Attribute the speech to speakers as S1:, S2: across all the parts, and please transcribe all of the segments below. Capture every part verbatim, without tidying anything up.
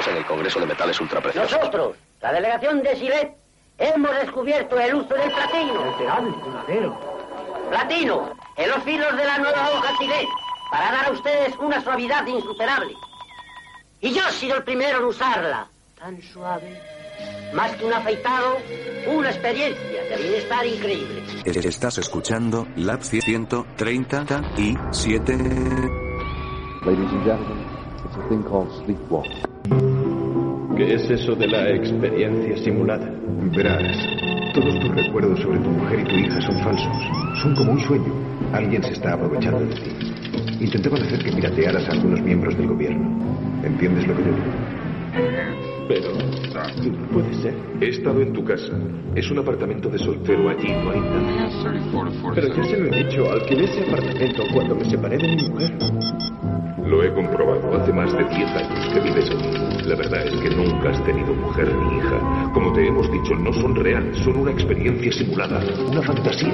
S1: estamos en el Congreso de Metales Ultrapreciosos.
S2: Nosotros, la delegación de Silet, hemos descubierto el uso del platino.
S3: Alterable, duradero.
S2: Platino, en los filos de la nueva hoja Silet, para dar a ustedes una suavidad insuperable. Y yo he sido el primero en usarla. Tan suave. Más que un afeitado, una experiencia de bienestar increíble.
S4: Estás escuchando Lab ciento treinta y siete.
S5: Ladies and gentlemen, it's a thing called sleepwalk.
S6: ¿Qué es eso de la experiencia simulada?
S7: Verás, todos tus recuerdos sobre tu mujer y tu hija son falsos. Son como un sueño. Alguien se está aprovechando de ti. Intentaban hacer que piratearas a algunos miembros del gobierno. ¿Entiendes lo que te digo?
S6: Pero... no puede ser.
S7: He estado en tu casa. Es un apartamento de soltero allí, no hay nada.
S6: Pero ya se lo he dicho, alquilé ese apartamento cuando me separé de mi mujer.
S7: Lo he comprobado. Hace más de diez años que vives allí. La verdad es que nunca has tenido mujer ni hija. Como te hemos dicho, no son reales. Son una experiencia simulada. Una fantasía.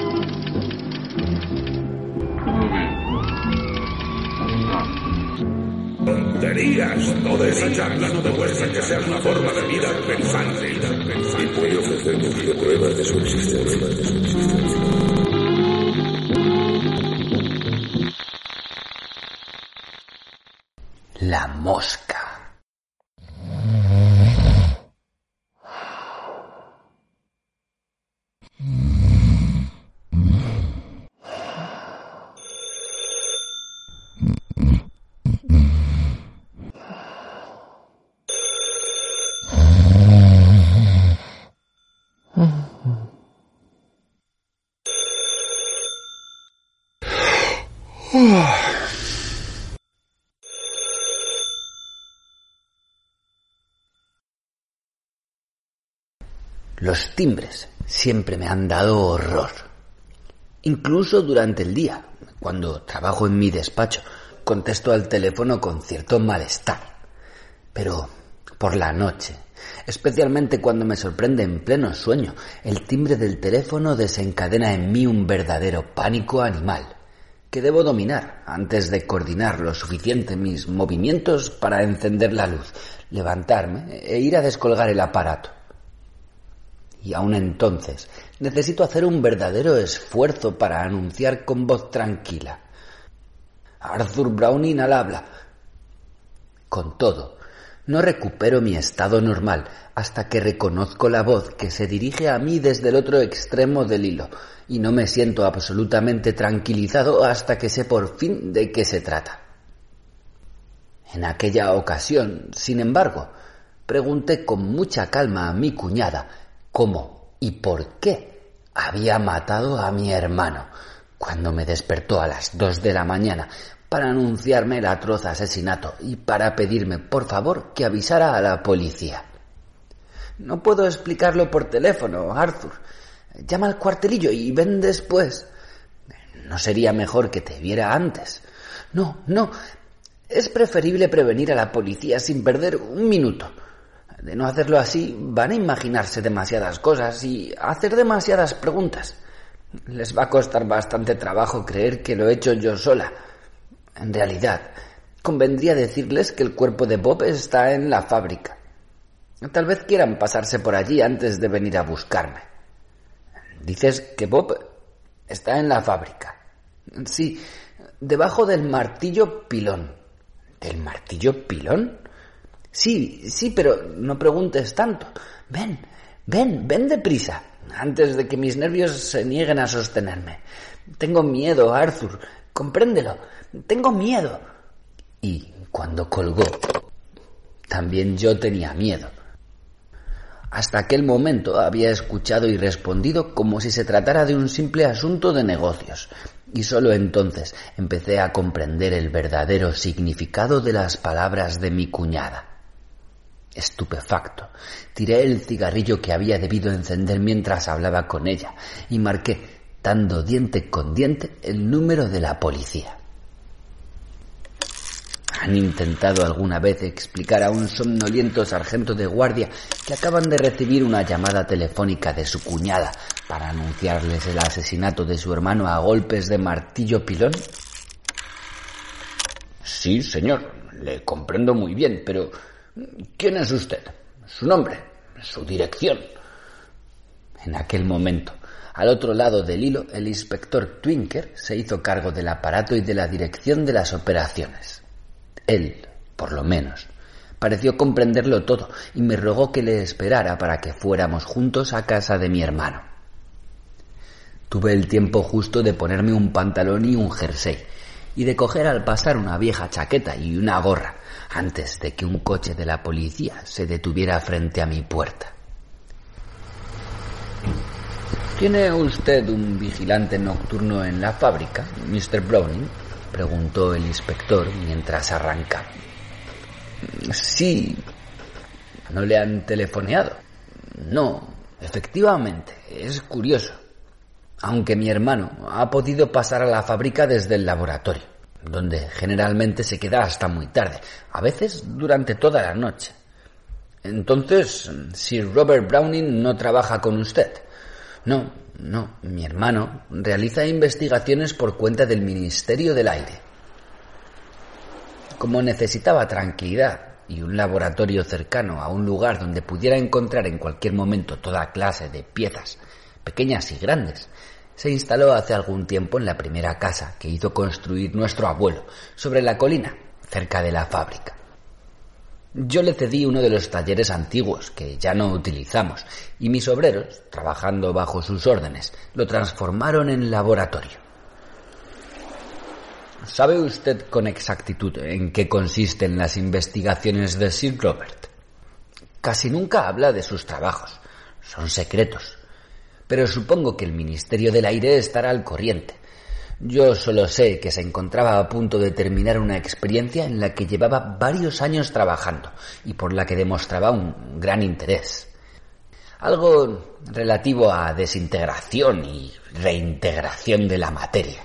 S8: Tonterías, toda esa charla no demuestra que sea una forma de vida pensante. Y puede ofrecernos pruebas de su existencia.
S9: La mosca. Los timbres siempre me han dado horror. Incluso durante el día, cuando trabajo en mi despacho, contesto al teléfono con cierto malestar. Pero por la noche, especialmente cuando me sorprende en pleno sueño, el timbre del teléfono desencadena en mí un verdadero pánico animal, que debo dominar antes de coordinar lo suficiente mis movimientos para encender la luz, levantarme e ir a descolgar el aparato. Y aún entonces necesito hacer un verdadero esfuerzo para anunciar con voz tranquila: Arthur Browning al habla. Con todo, no recupero mi estado normal hasta que reconozco la voz que se dirige a mí desde el otro extremo del hilo, y no me siento absolutamente tranquilizado hasta que sé por fin de qué se trata. En aquella ocasión, sin embargo, pregunté con mucha calma a mi cuñada cómo y por qué había matado a mi hermano, cuando me despertó a las dos de la mañana para anunciarme el atroz asesinato y para pedirme, por favor, que avisara a la policía. No puedo explicarlo por teléfono, Arthur. Llama al cuartelillo y ven después. ¿No sería mejor que te viera antes? No, no. Es preferible prevenir a la policía sin perder un minuto. De no hacerlo así, van a imaginarse demasiadas cosas y hacer demasiadas preguntas. Les va a costar bastante trabajo creer que lo he hecho yo sola. En realidad, convendría decirles que el cuerpo de Bob está en la fábrica. Tal vez quieran pasarse por allí antes de venir a buscarme. ¿Dices que Bob está en la fábrica? Sí, debajo del martillo pilón. ¿Del martillo pilón? Sí, sí, pero no preguntes tanto. Ven, ven, ven deprisa, antes de que mis nervios se nieguen a sostenerme. Tengo miedo, Arthur, compréndelo. Tengo miedo. Y cuando colgó, también yo tenía miedo. Hasta aquel momento había escuchado y respondido como si se tratara de un simple asunto de negocios, y solo entonces empecé a comprender el verdadero significado de las palabras de mi cuñada. Estupefacto, tiré el cigarrillo que había debido encender mientras hablaba con ella y marqué, dando diente con diente, el número de la policía. ¿Han intentado alguna vez explicar a un somnoliento sargento de guardia que acaban de recibir una llamada telefónica de su cuñada para anunciarles el asesinato de su hermano a golpes de martillo pilón? Sí, señor, le comprendo muy bien, pero ¿Quién es usted? Su nombre, su dirección. En aquel momento, al otro lado del hilo, el inspector Twinker se hizo cargo del aparato y de la dirección de las operaciones. Él, por lo menos, pareció comprenderlo todo y me rogó que le esperara para que fuéramos juntos a casa de mi hermano. Tuve el tiempo justo de ponerme un pantalón y un jersey y de coger al pasar una vieja chaqueta y una gorra antes de que un coche de la policía se detuviera frente a mi puerta. ¿Tiene usted un vigilante nocturno en la fábrica, mister Browning?, preguntó el inspector mientras arrancaba. Sí. ¿No le han telefoneado? No, efectivamente, es curioso. Aunque mi hermano ha podido pasar a la fábrica desde el laboratorio, donde generalmente se queda hasta muy tarde, a veces durante toda la noche. Entonces, Sir Robert Browning no trabaja con usted. No, no, mi hermano realiza investigaciones por cuenta del Ministerio del Aire. Como necesitaba tranquilidad y un laboratorio cercano a un lugar donde pudiera encontrar en cualquier momento toda clase de piezas, pequeñas y grandes, se instaló hace algún tiempo en la primera casa que hizo construir nuestro abuelo, sobre la colina, cerca de la fábrica. Yo le cedí uno de los talleres antiguos que ya no utilizamos y mis obreros, trabajando bajo sus órdenes, lo transformaron en laboratorio. ¿Sabe usted con exactitud en qué consisten las investigaciones de Sir Robert? Casi nunca habla de sus trabajos, son secretos, pero supongo que el Ministerio del Aire estará al corriente. Yo solo sé que se encontraba a punto de terminar una experiencia en la que llevaba varios años trabajando y por la que demostraba un gran interés. Algo relativo a desintegración y reintegración de la materia.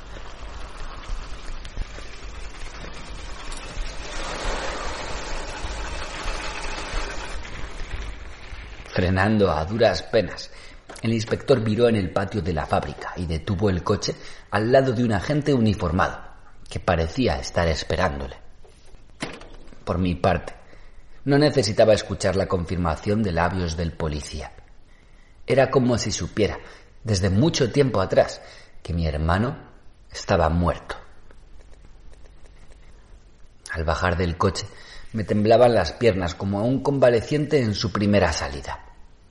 S9: Frenando a duras penas, el inspector viró en el patio de la fábrica y detuvo el coche al lado de un agente uniformado, que parecía estar esperándole. Por mi parte, no necesitaba escuchar la confirmación de labios del policía. Era como si supiera, desde mucho tiempo atrás, que mi hermano estaba muerto. Al bajar del coche, me temblaban las piernas como a un convaleciente en su primera salida.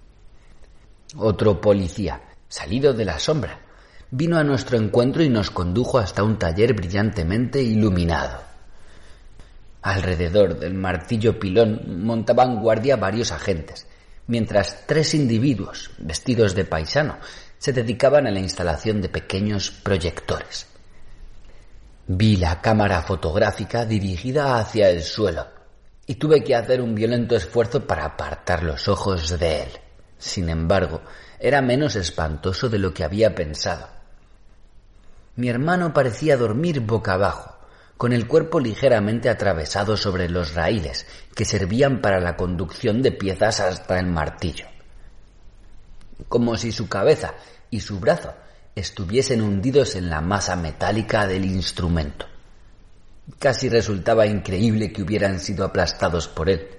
S9: Otro policía, salido de la sombra, vino a nuestro encuentro y nos condujo hasta un taller brillantemente iluminado. Alrededor del martillo pilón montaban guardia varios agentes, mientras tres individuos, vestidos de paisano, se dedicaban a la instalación de pequeños proyectores. Vi la cámara fotográfica dirigida hacia el suelo y tuve que hacer un violento esfuerzo para apartar los ojos de él. Sin embargo, era menos espantoso de lo que había pensado. Mi hermano parecía dormir boca abajo, con el cuerpo ligeramente atravesado sobre los raíles que servían para la conducción de piezas hasta el martillo. Como si su cabeza y su brazo estuviesen hundidos en la masa metálica del instrumento. Casi resultaba increíble que hubieran sido aplastados por él.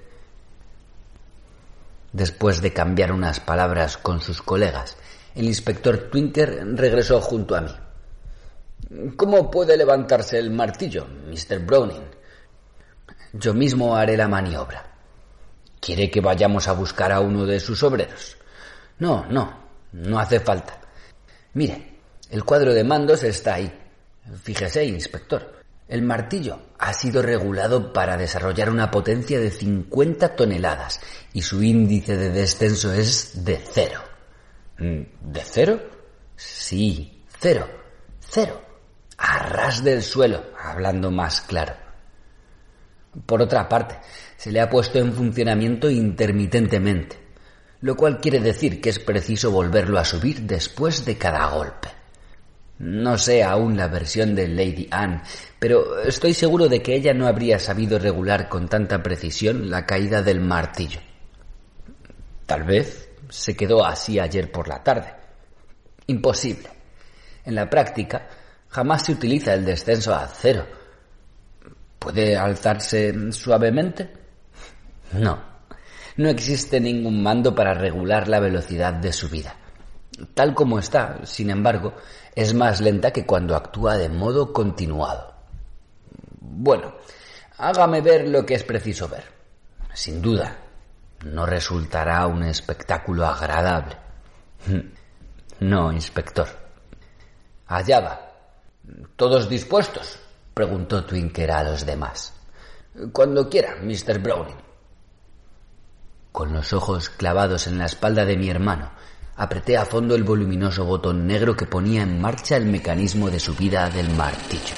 S9: Después de cambiar unas palabras con sus colegas, el inspector Twinker regresó junto a mí. ¿Cómo puede levantarse el martillo, mister Browning? Yo mismo haré la maniobra. ¿Quiere que vayamos a buscar a uno de sus obreros? No, no, no hace falta. Mire, el cuadro de mandos está ahí. Fíjese, inspector. El martillo ha sido regulado para desarrollar una potencia de cincuenta toneladas y su índice de descenso es de cero. ¿De cero? Sí, cero, cero. A ras del suelo, hablando más claro. Por otra parte, se le ha puesto en funcionamiento intermitentemente, lo cual quiere decir que es preciso volverlo a subir después de cada golpe. No sé aún la versión de Lady Anne, pero estoy seguro de que ella no habría sabido regular con tanta precisión la caída del martillo. Tal vez se quedó así ayer por la tarde. Imposible. En la práctica, jamás se utiliza el descenso a cero. ¿Puede alzarse suavemente? No, no existe ningún mando para regular la velocidad de su vida. Tal como está, sin embargo, es más lenta que cuando actúa de modo continuado. Bueno, hágame ver lo que es preciso ver. Sin duda, no resultará un espectáculo agradable. No, inspector. Allá va. ¿Todos dispuestos?, preguntó Twinker a los demás. Cuando quiera, mister Browning. Con los ojos clavados en la espalda de mi hermano, apreté a fondo el voluminoso botón negro que ponía en marcha el mecanismo de subida del martillo.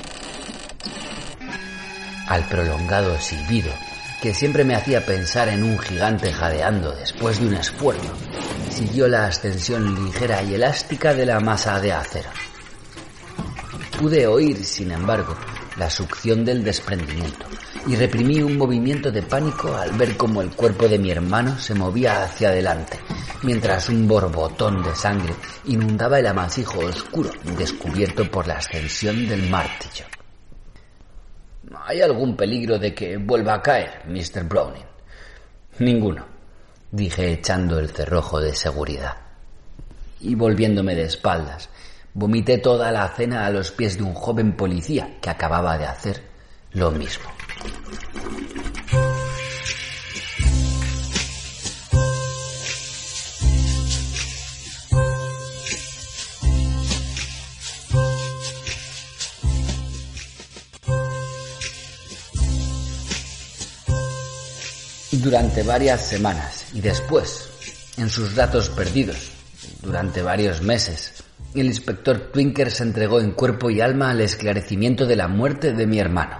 S9: Al prolongado silbido, que siempre me hacía pensar en un gigante jadeando después de un esfuerzo, siguió la ascensión ligera y elástica de la masa de acero. Pude oír, sin embargo, la succión del desprendimiento y reprimí un movimiento de pánico al ver cómo el cuerpo de mi hermano se movía hacia adelante, mientras un borbotón de sangre inundaba el amasijo oscuro descubierto por la ascensión del martillo. ¿Hay algún peligro de que vuelva a caer, mister Browning? Ninguno, dije echando el cerrojo de seguridad. Y volviéndome de espaldas, vomité toda la cena a los pies de un joven policía que acababa de hacer lo mismo. Durante varias semanas y después, en sus ratos perdidos, durante varios meses, el inspector Twinker se entregó en cuerpo y alma al esclarecimiento de la muerte de mi hermano.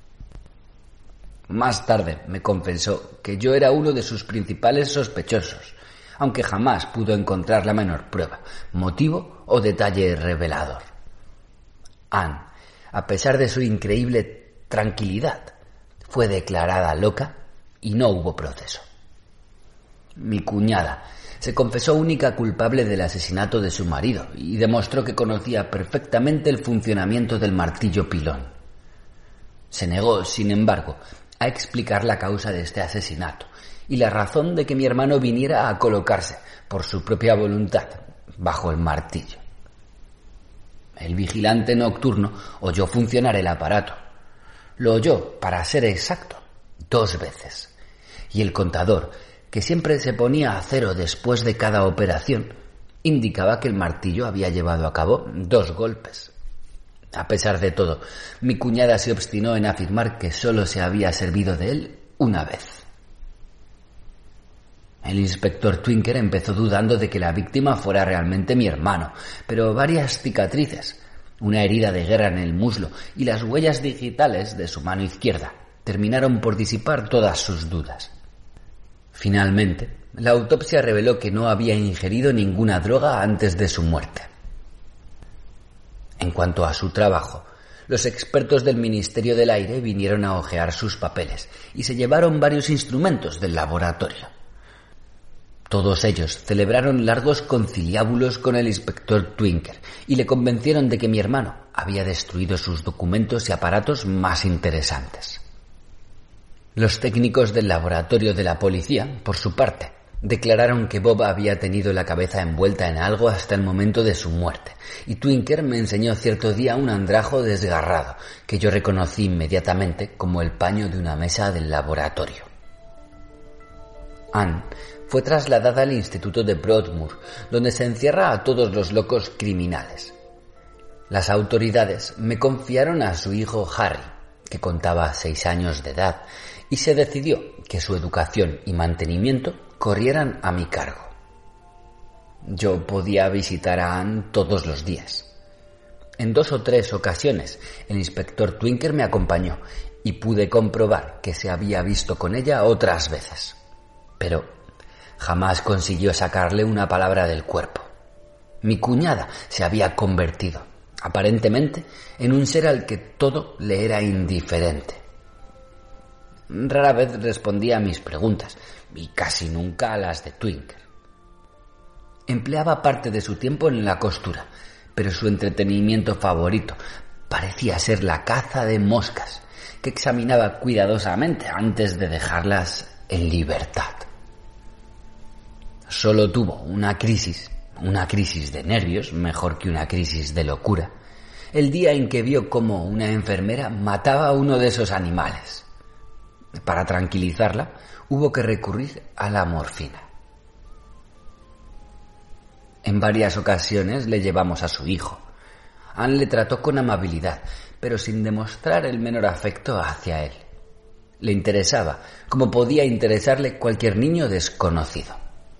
S9: Más tarde me confesó que yo era uno de sus principales sospechosos, aunque jamás pudo encontrar la menor prueba, motivo o detalle revelador. Anne, a pesar de su increíble tranquilidad, fue declarada loca y no hubo proceso. Mi cuñada se confesó única culpable del asesinato de su marido y demostró que conocía perfectamente el funcionamiento del martillo pilón. Se negó, sin embargo, a explicar la causa de este asesinato y la razón de que mi hermano viniera a colocarse, por su propia voluntad, bajo el martillo. El vigilante nocturno oyó funcionar el aparato. Lo oyó, para ser exacto, dos veces. Y el contador, que siempre se ponía a cero después de cada operación, indicaba que el martillo había llevado a cabo dos golpes. A pesar de todo, mi cuñada se obstinó en afirmar que solo se había servido de él una vez. El inspector Twinker empezó dudando de que la víctima fuera realmente mi hermano, pero varias cicatrices, una herida de guerra en el muslo y las huellas digitales de su mano izquierda terminaron por disipar todas sus dudas. Finalmente, la autopsia reveló que no había ingerido ninguna droga antes de su muerte. En cuanto a su trabajo, los expertos del Ministerio del Aire vinieron a hojear sus papeles y se llevaron varios instrumentos del laboratorio. Todos ellos celebraron largos conciliábulos con el inspector Twinker y le convencieron de que mi hermano había destruido sus documentos y aparatos más interesantes. Los técnicos del laboratorio de la policía, por su parte, declararon que Bob había tenido la cabeza envuelta en algo hasta el momento de su muerte, y Twinker me enseñó cierto día un andrajo desgarrado, que yo reconocí inmediatamente como el paño de una mesa del laboratorio. Anne fue trasladada al instituto de Broadmoor, donde se encierra a todos los locos criminales. Las autoridades me confiaron a su hijo Harry, que contaba seis años de edad, y se decidió que su educación y mantenimiento corrieran a mi cargo. Yo podía visitar a Anne todos los días. En dos o tres ocasiones el inspector Twinker me acompañó y pude comprobar que se había visto con ella otras veces. Pero jamás consiguió sacarle una palabra del cuerpo. Mi cuñada se había convertido, aparentemente, en un ser al que todo le era indiferente. Rara vez respondía a mis preguntas y casi nunca a las de Twinker. Empleaba parte de su tiempo en la costura, pero su entretenimiento favorito parecía ser la caza de moscas, que examinaba cuidadosamente antes de dejarlas en libertad. Solo tuvo una crisis, una crisis de nervios, mejor que una crisis de locura, el día en que vio cómo una enfermera mataba a uno de esos animales. Para tranquilizarla, hubo que recurrir a la morfina. En varias ocasiones le llevamos a su hijo. Anne le trató con amabilidad, pero sin demostrar el menor afecto hacia él. Le interesaba, como podía interesarle cualquier niño desconocido.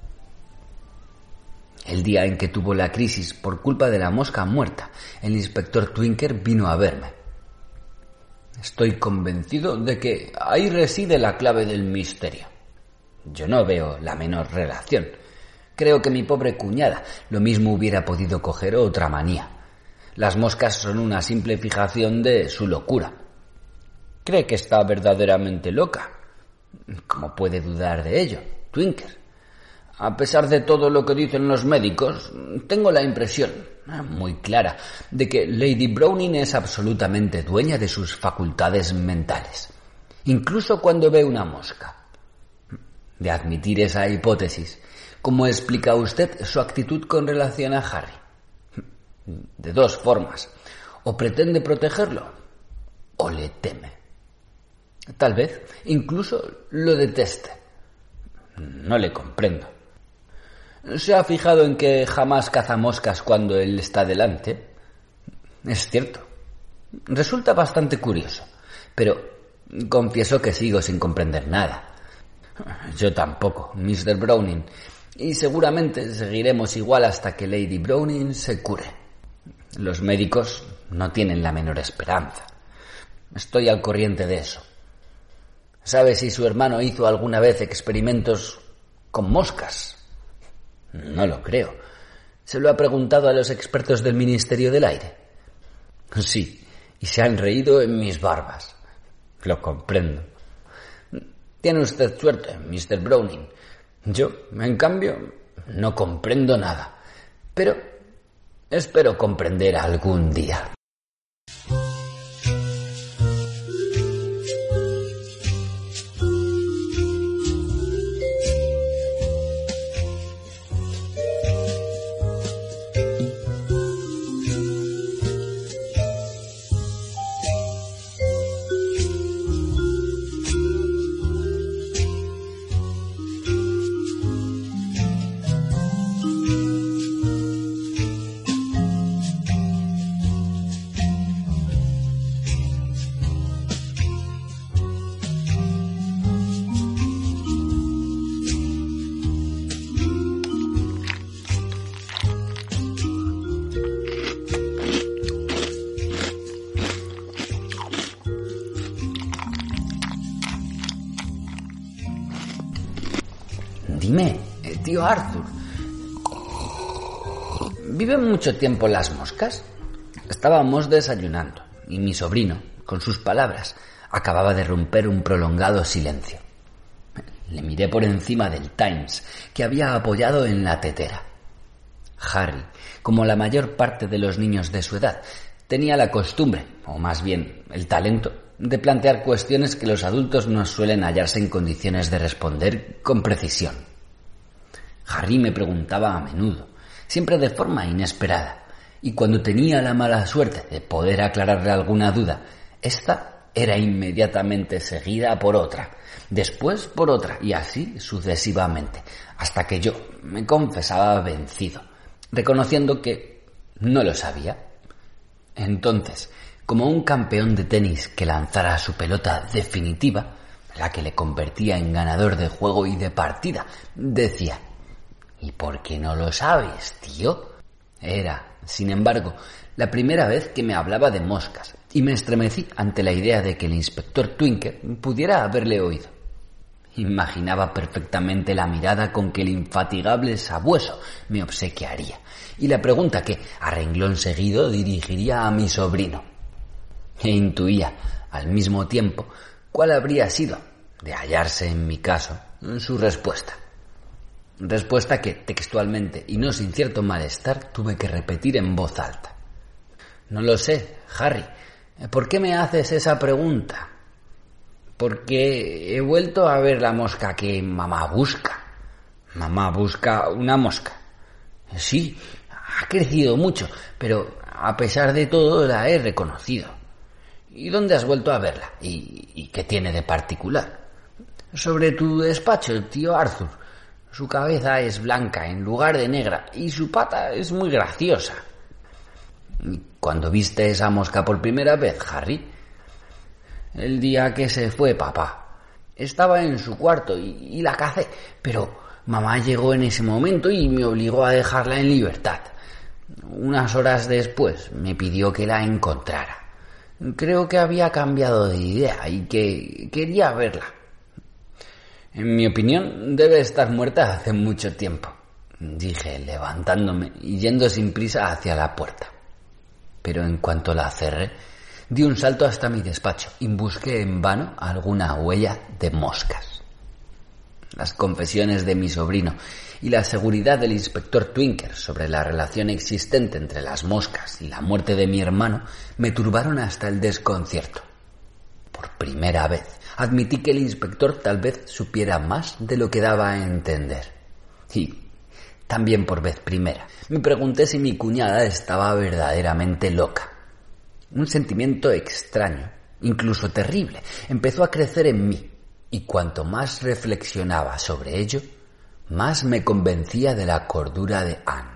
S9: El día en que tuvo la crisis por culpa de la mosca muerta, el inspector Twinker vino a verme. Estoy convencido de que ahí reside la clave del misterio. Yo no veo la menor relación. Creo que mi pobre cuñada lo mismo hubiera podido coger otra manía. Las moscas son una simple fijación de su locura. ¿Cree que está verdaderamente loca? ¿Cómo puede dudar de ello, Twinker? A pesar de todo lo que dicen los médicos, tengo la impresión, muy clara, de que Lady Browning es absolutamente dueña de sus facultades mentales, incluso cuando ve una mosca. De admitir esa hipótesis, ¿cómo explica usted su actitud con relación a Harry? De dos formas. O pretende protegerlo, o le teme. Tal vez incluso lo deteste. No le comprendo. ¿Se ha fijado en que jamás caza moscas cuando él está delante? Es cierto. Resulta bastante curioso, pero confieso que sigo sin comprender nada. Yo tampoco, mister Browning, y seguramente seguiremos igual hasta que Lady Browning se cure. Los médicos no tienen la menor esperanza. Estoy al corriente de eso. ¿Sabe si su hermano hizo alguna vez experimentos con moscas? No lo creo. ¿Se lo ha preguntado a los expertos del Ministerio del Aire? Sí, y se han reído en mis barbas. Lo comprendo. Tiene usted suerte, mister Browning. Yo, en cambio, no comprendo nada. Pero espero comprender algún día. Dime, tío Arthur, ¿viven mucho tiempo las moscas? Estábamos desayunando y mi sobrino, con sus palabras, acababa de romper un prolongado silencio. Le miré por encima del Times, que había apoyado en la tetera. Harry, como la mayor parte de los niños de su edad, tenía la costumbre, o más bien el talento, de plantear cuestiones que los adultos no suelen hallarse en condiciones de responder con precisión. Harry me preguntaba a menudo, siempre de forma inesperada, y cuando tenía la mala suerte de poder aclararle alguna duda, esta era inmediatamente seguida por otra, después por otra, y así sucesivamente, hasta que yo me confesaba vencido, reconociendo que no lo sabía. Entonces, como un campeón de tenis que lanzara su pelota definitiva, la que le convertía en ganador de juego y de partida, decía: ¿y por qué no lo sabes, tío? Era, sin embargo, la primera vez que me hablaba de moscas, y me estremecí ante la idea de que el inspector Twinker pudiera haberle oído. Imaginaba perfectamente la mirada con que el infatigable sabueso me obsequiaría, y la pregunta que, a renglón seguido, dirigiría a mi sobrino. E intuía, al mismo tiempo, cuál habría sido, de hallarse en mi caso, su respuesta. Respuesta que, textualmente y no sin cierto malestar, tuve que repetir en voz alta. No lo sé, Harry. ¿Por qué me haces esa pregunta? porque he vuelto a ver la mosca que mamá busca. Mamá busca una mosca. Sí, ha crecido mucho, pero a pesar de todo la he reconocido. ¿Y dónde has vuelto a verla? ¿Y, y qué tiene de particular? Sobre tu despacho, tío Arthur. Su cabeza es blanca en lugar de negra y su pata es muy graciosa. ¿Cuándo viste esa mosca por primera vez, Harry? El día que se fue papá. Estaba en su cuarto y, y la cacé, pero mamá llegó en ese momento y me obligó a dejarla en libertad. Unas horas después me pidió que la encontrara. Creo que había cambiado de idea y que quería verla. En mi opinión, debe estar muerta hace mucho tiempo, dije, levantándome y yendo sin prisa hacia la puerta. Pero en cuanto la cerré, di un salto hasta mi despacho y busqué en vano alguna huella de moscas. Las confesiones de mi sobrino y la seguridad del inspector Twinker sobre la relación existente entre las moscas y la muerte de mi hermano me turbaron hasta el desconcierto. Por primera vez admití que el inspector tal vez supiera más de lo que daba a entender. Y también por vez primera me pregunté si mi cuñada estaba verdaderamente loca. Un sentimiento extraño, incluso terrible, empezó a crecer en mí, y cuanto más reflexionaba sobre ello, más me convencía de la cordura de Anne.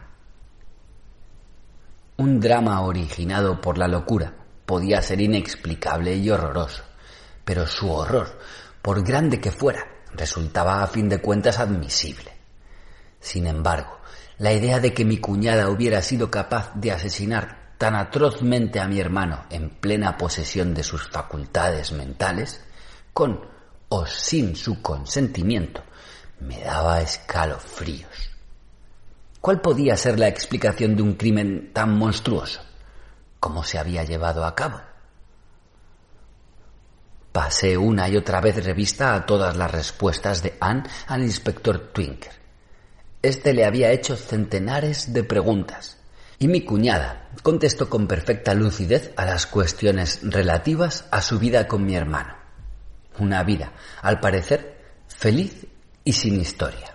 S9: Un drama originado por la locura podía ser inexplicable y horroroso, pero su horror, por grande que fuera, resultaba a fin de cuentas admisible. Sin embargo, la idea de que mi cuñada hubiera sido capaz de asesinar tan atrozmente a mi hermano en plena posesión de sus facultades mentales, con o sin su consentimiento, me daba escalofríos. ¿Cuál podía ser la explicación de un crimen tan monstruoso? ¿Cómo se había llevado a cabo? Pasé una y otra vez revista a todas las respuestas de Anne al inspector Twinker. Este le había hecho centenares de preguntas, y mi cuñada contestó con perfecta lucidez a las cuestiones relativas a su vida con mi hermano. Una vida, al parecer, feliz y sin historia.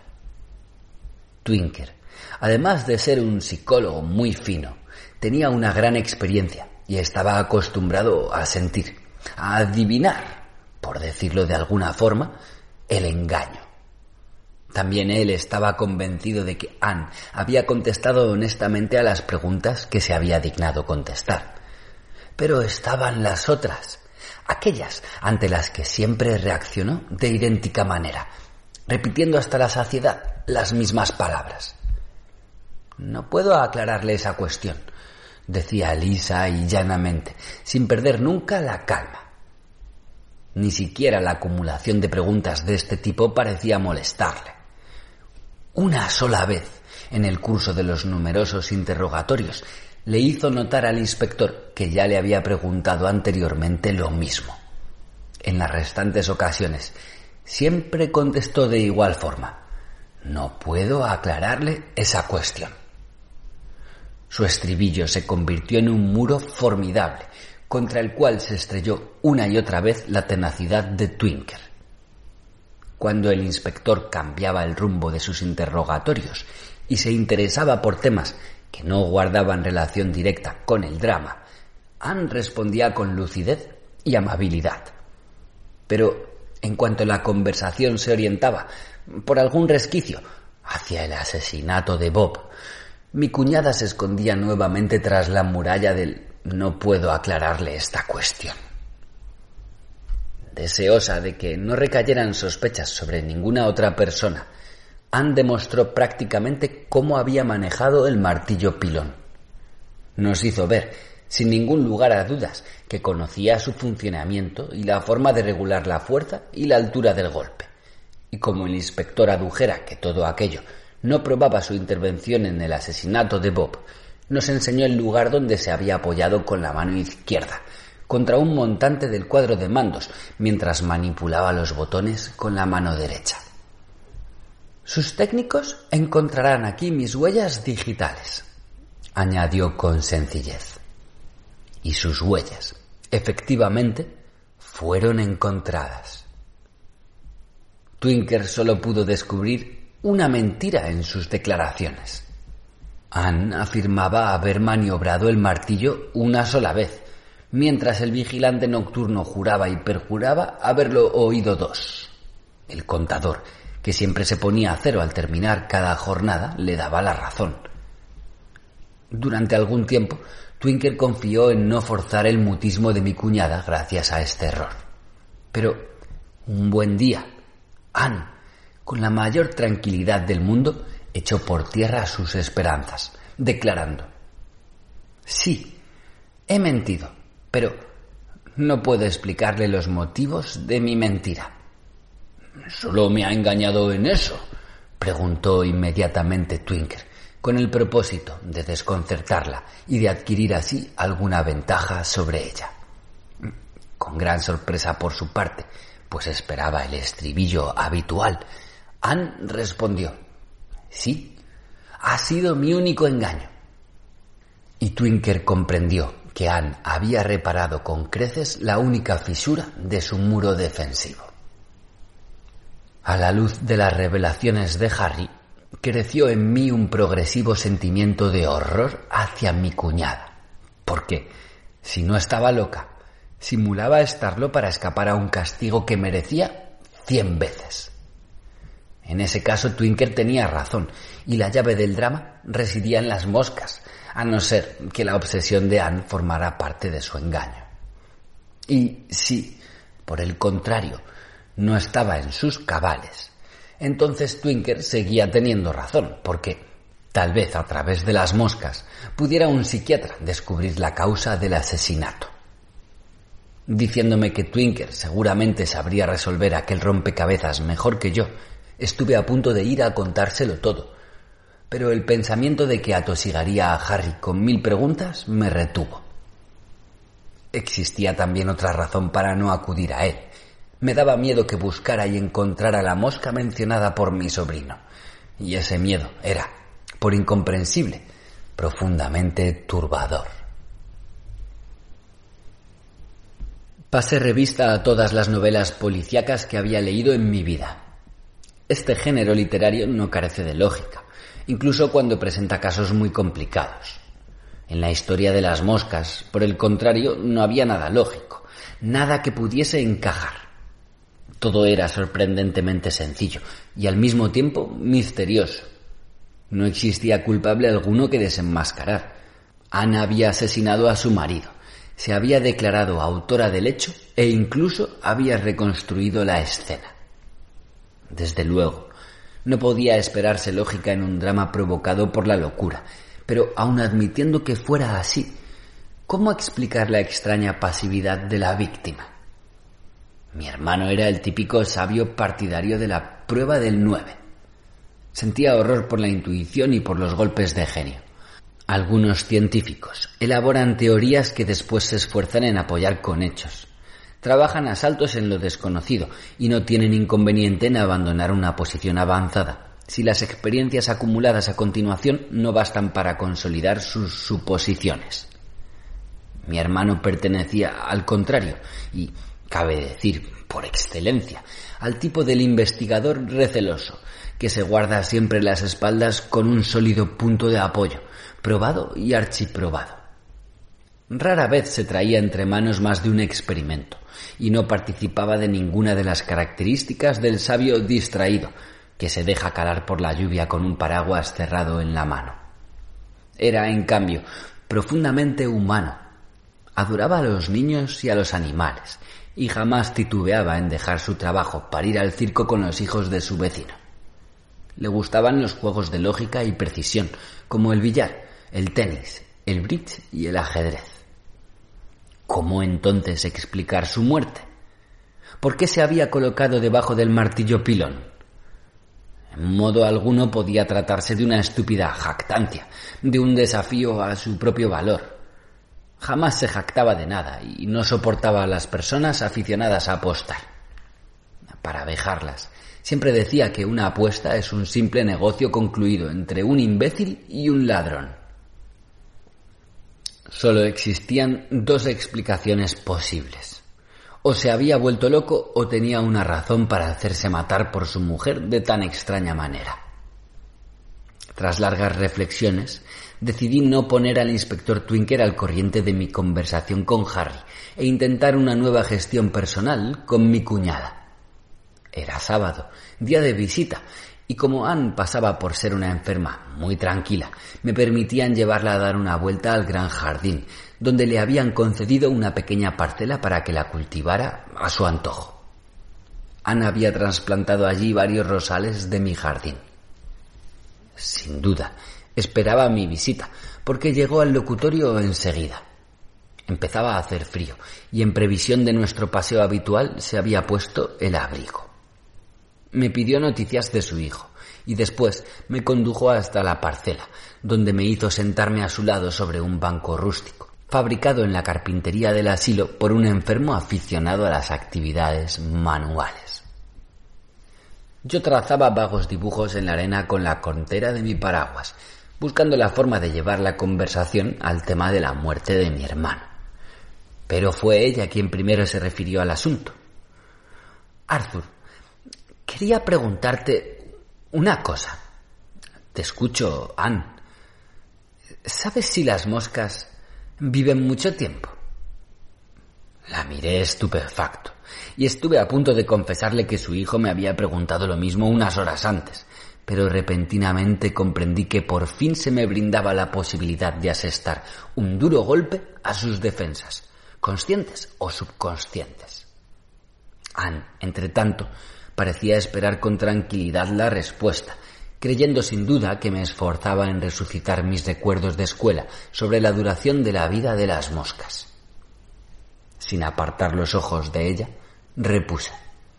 S9: Twinker, además de ser un psicólogo muy fino, tenía una gran experiencia y estaba acostumbrado a sentir, a adivinar, por decirlo de alguna forma, el engaño. También él estaba convencido de que Anne había contestado honestamente a las preguntas que se había dignado contestar. Pero estaban las otras, aquellas ante las que siempre reaccionó de idéntica manera, repitiendo hasta la saciedad las mismas palabras. No puedo aclararle esa cuestión, decía lisa y llanamente, sin perder nunca la calma. Ni siquiera la acumulación de preguntas de este tipo parecía molestarle. Una sola vez, en el curso de los numerosos interrogatorios, le hizo notar al inspector que ya le había preguntado anteriormente lo mismo. En las restantes ocasiones, siempre contestó de igual forma: no puedo aclararle esa cuestión. Su estribillo se convirtió en un muro formidable, contra el cual se estrelló una y otra vez la tenacidad de Twinker. Cuando el inspector cambiaba el rumbo de sus interrogatorios y se interesaba por temas que no guardaban relación directa con el drama, Anne respondía con lucidez y amabilidad. Pero en cuanto la conversación se orientaba, por algún resquicio, hacia el asesinato de Bob, mi cuñada se escondía nuevamente tras la muralla del «no puedo aclararle esta cuestión». Deseosa de que no recayeran sospechas sobre ninguna otra persona, Anne demostró prácticamente cómo había manejado el martillo pilón. Nos hizo ver, sin ningún lugar a dudas, que conocía su funcionamiento y la forma de regular la fuerza y la altura del golpe. Y como el inspector adujera que todo aquello no probaba su intervención en el asesinato de Bob, nos enseñó el lugar donde se había apoyado con la mano izquierda, contra un montante del cuadro de mandos, mientras manipulaba los botones con la mano derecha. Sus técnicos encontrarán aquí mis huellas digitales, añadió con sencillez. Y sus huellas, efectivamente, fueron encontradas. Twinker solo pudo descubrir una mentira en sus declaraciones. Anne afirmaba haber maniobrado el martillo una sola vez, mientras el vigilante nocturno juraba y perjuraba haberlo oído dos. El contador, que siempre se ponía a cero al terminar cada jornada, le daba la razón. Durante algún tiempo, Twinker confió en no forzar el mutismo de mi cuñada gracias a este error. Pero un buen día, Anne, con la mayor tranquilidad del mundo, echó por tierra sus esperanzas, declarando: «Sí, he mentido, pero no puedo explicarle los motivos de mi mentira». «¿Solo me ha engañado en eso?», preguntó inmediatamente Twinker, con el propósito de desconcertarla y de adquirir así alguna ventaja sobre ella. Con gran sorpresa por su parte, pues esperaba el estribillo habitual, Anne respondió: «Sí, ha sido mi único engaño». Y Twinker comprendió que Anne había reparado con creces la única fisura de su muro defensivo. A la luz de las revelaciones de Harry, creció en mí un progresivo sentimiento de horror hacia mi cuñada, porque, si no estaba loca, simulaba estarlo para escapar a un castigo que merecía cien veces. En ese caso, Twinker tenía razón, y la llave del drama residía en las moscas, a no ser que la obsesión de Anne formara parte de su engaño. Y si, por el contrario, no estaba en sus cabales, entonces Twinker seguía teniendo razón, porque, tal vez a través de las moscas, pudiera un psiquiatra descubrir la causa del asesinato. Diciéndome que Twinker seguramente sabría resolver aquel rompecabezas mejor que yo, estuve a punto de ir a contárselo todo, pero el pensamiento de que atosigaría a Harry con mil preguntas me retuvo. Existía también otra razón para no acudir a él. Me daba miedo que buscara y encontrara la mosca mencionada por mi sobrino, y ese miedo era, por incomprensible, profundamente turbador. Pasé revista a todas las novelas policíacas que había leído en mi vida. Este género literario no carece de lógica, incluso cuando presenta casos muy complicados. En la historia de las moscas, por el contrario, no había nada lógico, nada que pudiese encajar. Todo era sorprendentemente sencillo y al mismo tiempo misterioso. No existía culpable alguno que desenmascarar. Anne había asesinado a su marido, se había declarado autora del hecho e incluso había reconstruido la escena. Desde luego, no podía esperarse lógica en un drama provocado por la locura, pero aun admitiendo que fuera así, ¿cómo explicar la extraña pasividad de la víctima? Mi hermano era el típico sabio partidario de la prueba del nueve. Sentía horror por la intuición y por los golpes de genio. Algunos científicos elaboran teorías que después se esfuerzan en apoyar con hechos. Trabajan a saltos en lo desconocido y no tienen inconveniente en abandonar una posición avanzada, si las experiencias acumuladas a continuación no bastan para consolidar sus suposiciones. Mi hermano pertenecía al contrario y, cabe decir, por excelencia, al tipo del investigador receloso, que se guarda siempre las espaldas con un sólido punto de apoyo, probado y archiprobado. Rara vez se traía entre manos más de un experimento, y no participaba de ninguna de las características del sabio distraído, que se deja calar por la lluvia con un paraguas cerrado en la mano. Era, en cambio, profundamente humano. Adoraba a los niños y a los animales, y jamás titubeaba en dejar su trabajo para ir al circo con los hijos de su vecino. Le gustaban los juegos de lógica y precisión, como el billar, el tenis, el bridge y el ajedrez. ¿Cómo entonces explicar su muerte? ¿Por qué se había colocado debajo del martillo pilón? En modo alguno podía tratarse de una estúpida jactancia, de un desafío a su propio valor. Jamás se jactaba de nada y no soportaba a las personas aficionadas a apostar. Para vejarlas, siempre decía que una apuesta es un simple negocio concluido entre un imbécil y un ladrón. Solo existían dos explicaciones posibles. O se había vuelto loco o tenía una razón para hacerse matar por su mujer de tan extraña manera. Tras largas reflexiones, decidí no poner al inspector Twinker al corriente de mi conversación con Harry e intentar una nueva gestión personal con mi cuñada. Era sábado, día de visita, y como Anne pasaba por ser una enferma muy tranquila, me permitían llevarla a dar una vuelta al gran jardín, donde le habían concedido una pequeña parcela para que la cultivara a su antojo. Anne había trasplantado allí varios rosales de mi jardín. Sin duda, esperaba mi visita, porque llegó al locutorio enseguida. Empezaba a hacer frío, y en previsión de nuestro paseo habitual se había puesto el abrigo. Me pidió noticias de su hijo, y después me condujo hasta la parcela, donde me hizo sentarme a su lado sobre un banco rústico, fabricado en la carpintería del asilo por un enfermo aficionado a las actividades manuales. Yo trazaba vagos dibujos en la arena con la contera de mi paraguas, buscando la forma de llevar la conversación al tema de la muerte de mi hermano. Pero fue ella quien primero se refirió al asunto. Arthur, quería preguntarte una cosa. Te escucho, Anne. ¿Sabes si las moscas viven mucho tiempo? La miré estupefacto y estuve a punto de confesarle que su hijo me había preguntado lo mismo unas horas antes, pero repentinamente comprendí que por fin se me brindaba la posibilidad de asestar un duro golpe a sus defensas, conscientes o subconscientes. Anne, entre tanto, parecía esperar con tranquilidad la respuesta, creyendo sin duda que me esforzaba en resucitar mis recuerdos de escuela sobre la duración de la vida de las moscas. Sin apartar los ojos de ella, repuse: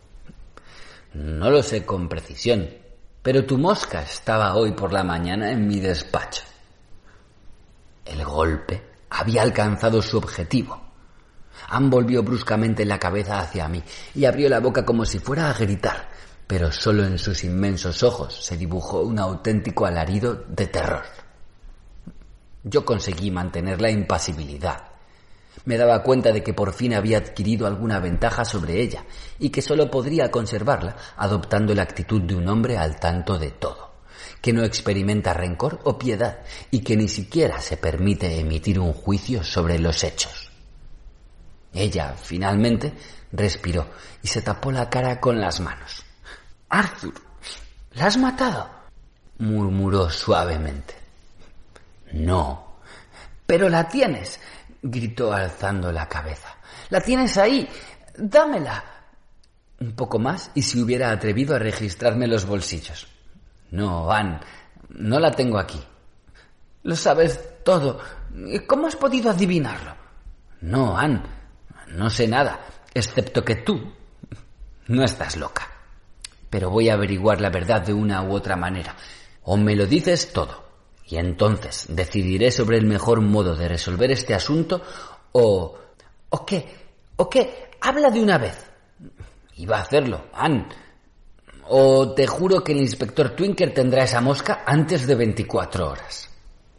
S9: No lo sé con precisión, pero tu mosca estaba hoy por la mañana en mi despacho. El golpe había alcanzado su objetivo. Anne volvió bruscamente la cabeza hacia mí y abrió la boca como si fuera a gritar, pero solo en sus inmensos ojos se dibujó un auténtico alarido de terror. Yo conseguí mantener la impasibilidad. Me daba cuenta de que por fin había adquirido alguna ventaja sobre ella y que solo podría conservarla adoptando la actitud de un hombre al tanto de todo, que no experimenta rencor o piedad y que ni siquiera se permite emitir un juicio sobre los hechos. Ella, finalmente, respiró y se tapó la cara con las manos. «Arthur, ¿la has matado?», murmuró suavemente. «No». «Pero la tienes», gritó alzando la cabeza. «La tienes ahí. Dámela». Un poco más y se hubiera atrevido a registrarme los bolsillos. «No, Anne, no la tengo aquí». «Lo sabes todo. ¿Cómo has podido adivinarlo?». «No, Anne, no sé nada, excepto que tú no estás loca. Pero voy a averiguar la verdad de una u otra manera. O me lo dices todo, y entonces decidiré sobre el mejor modo de resolver este asunto, o... ¿O qué? ¿O qué? Habla de una vez». «Iba a hacerlo, Anne. O te juro que el inspector Twinker tendrá esa mosca antes de veinticuatro horas».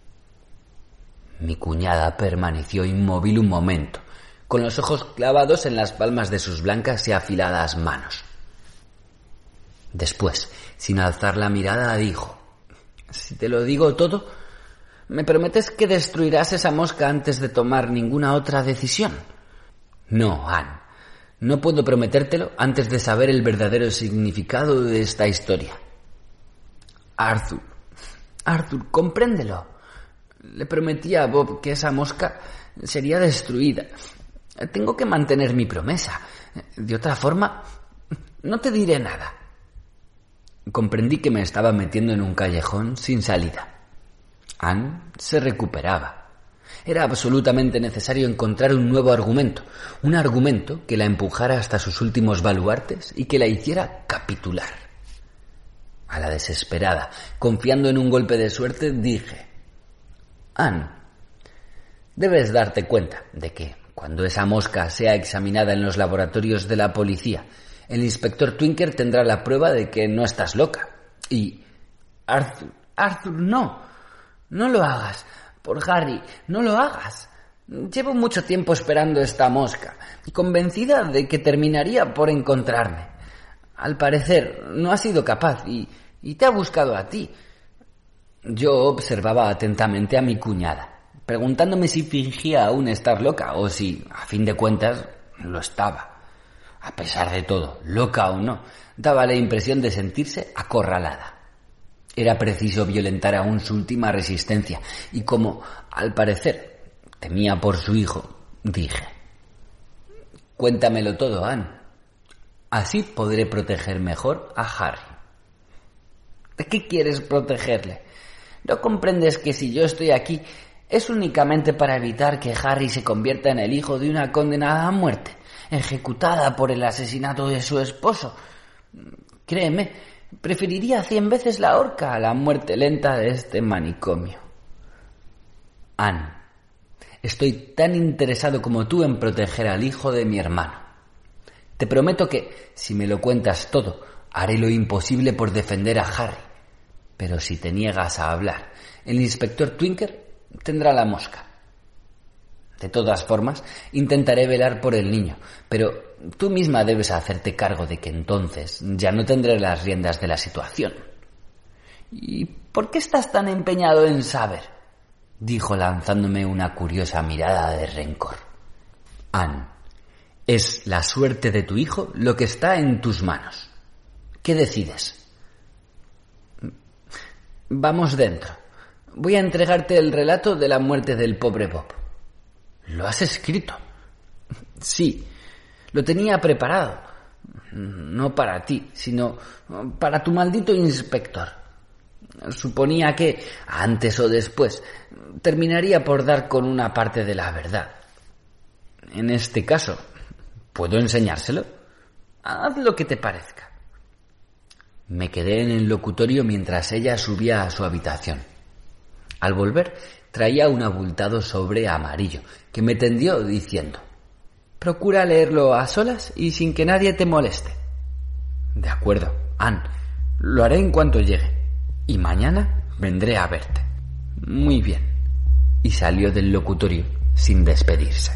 S9: Mi cuñada permaneció inmóvil un momento, con los ojos clavados en las palmas de sus blancas y afiladas manos. Después, sin alzar la mirada, dijo: «Si te lo digo todo, ¿me prometes que destruirás esa mosca antes de tomar ninguna otra decisión?». «No, Anne, no puedo prometértelo antes de saber el verdadero significado de esta historia». «Arthur, Arthur, compréndelo. Le prometí a Bob que esa mosca sería destruida. Tengo que mantener mi promesa. De otra forma, no te diré nada». Comprendí que me estaba metiendo en un callejón sin salida. Anne se recuperaba. Era absolutamente necesario encontrar un nuevo argumento, un argumento que la empujara hasta sus últimos baluartes y que la hiciera capitular. A la desesperada, confiando en un golpe de suerte, dije: «Anne, debes darte cuenta de que, cuando esa mosca sea examinada en los laboratorios de la policía, el inspector Twinker tendrá la prueba de que no estás loca. Y... Arthur, Arthur, no. No lo hagas. Por Harry, no lo hagas. Llevo mucho tiempo esperando esta mosca y convencida de que terminaría por encontrarme. Al parecer, no ha sido capaz y, y te ha buscado a ti. Yo observaba atentamente a mi cuñada, preguntándome si fingía aún estar loca o si, a fin de cuentas, lo estaba. A pesar de todo, loca o no, daba la impresión de sentirse acorralada. Era preciso violentar aún su última resistencia y como, al parecer, temía por su hijo, dije: «Cuéntamelo todo, Anne. Así podré proteger mejor a Harry». ¿De qué quieres protegerle? ¿No comprendes que si yo estoy aquí es únicamente para evitar que Harry se convierta en el hijo de una condenada a muerte, ejecutada por el asesinato de su esposo? Créeme, preferiría cien veces la horca a la muerte lenta de este manicomio. Anne, estoy tan interesado como tú en proteger al hijo de mi hermano. Te prometo que, si me lo cuentas todo, haré lo imposible por defender a Harry. Pero si te niegas a hablar, el inspector Twinker tendrá la mosca. De todas formas, intentaré velar por el niño, pero tú misma debes hacerte cargo de que entonces ya no tendré las riendas de la situación. ¿Y por qué estás tan empeñado en saber?, dijo lanzándome una curiosa mirada de rencor. Anne, es la suerte de tu hijo lo que está en tus manos. ¿Qué decides? Vamos dentro. Voy a entregarte el relato de la muerte del pobre Bob. ¿Lo has escrito? Sí, lo tenía preparado. No para ti, sino para tu maldito inspector. Suponía que, antes o después, terminaría por dar con una parte de la verdad. En este caso, ¿puedo enseñárselo? Haz lo que te parezca. Me quedé en el locutorio mientras ella subía a su habitación. Al volver, traía un abultado sobre amarillo que me tendió diciendo: «Procura leerlo a solas y sin que nadie te moleste». «De acuerdo, Anne, lo haré en cuanto llegue y mañana vendré a verte». «Muy bien». Y salió del locutorio sin despedirse.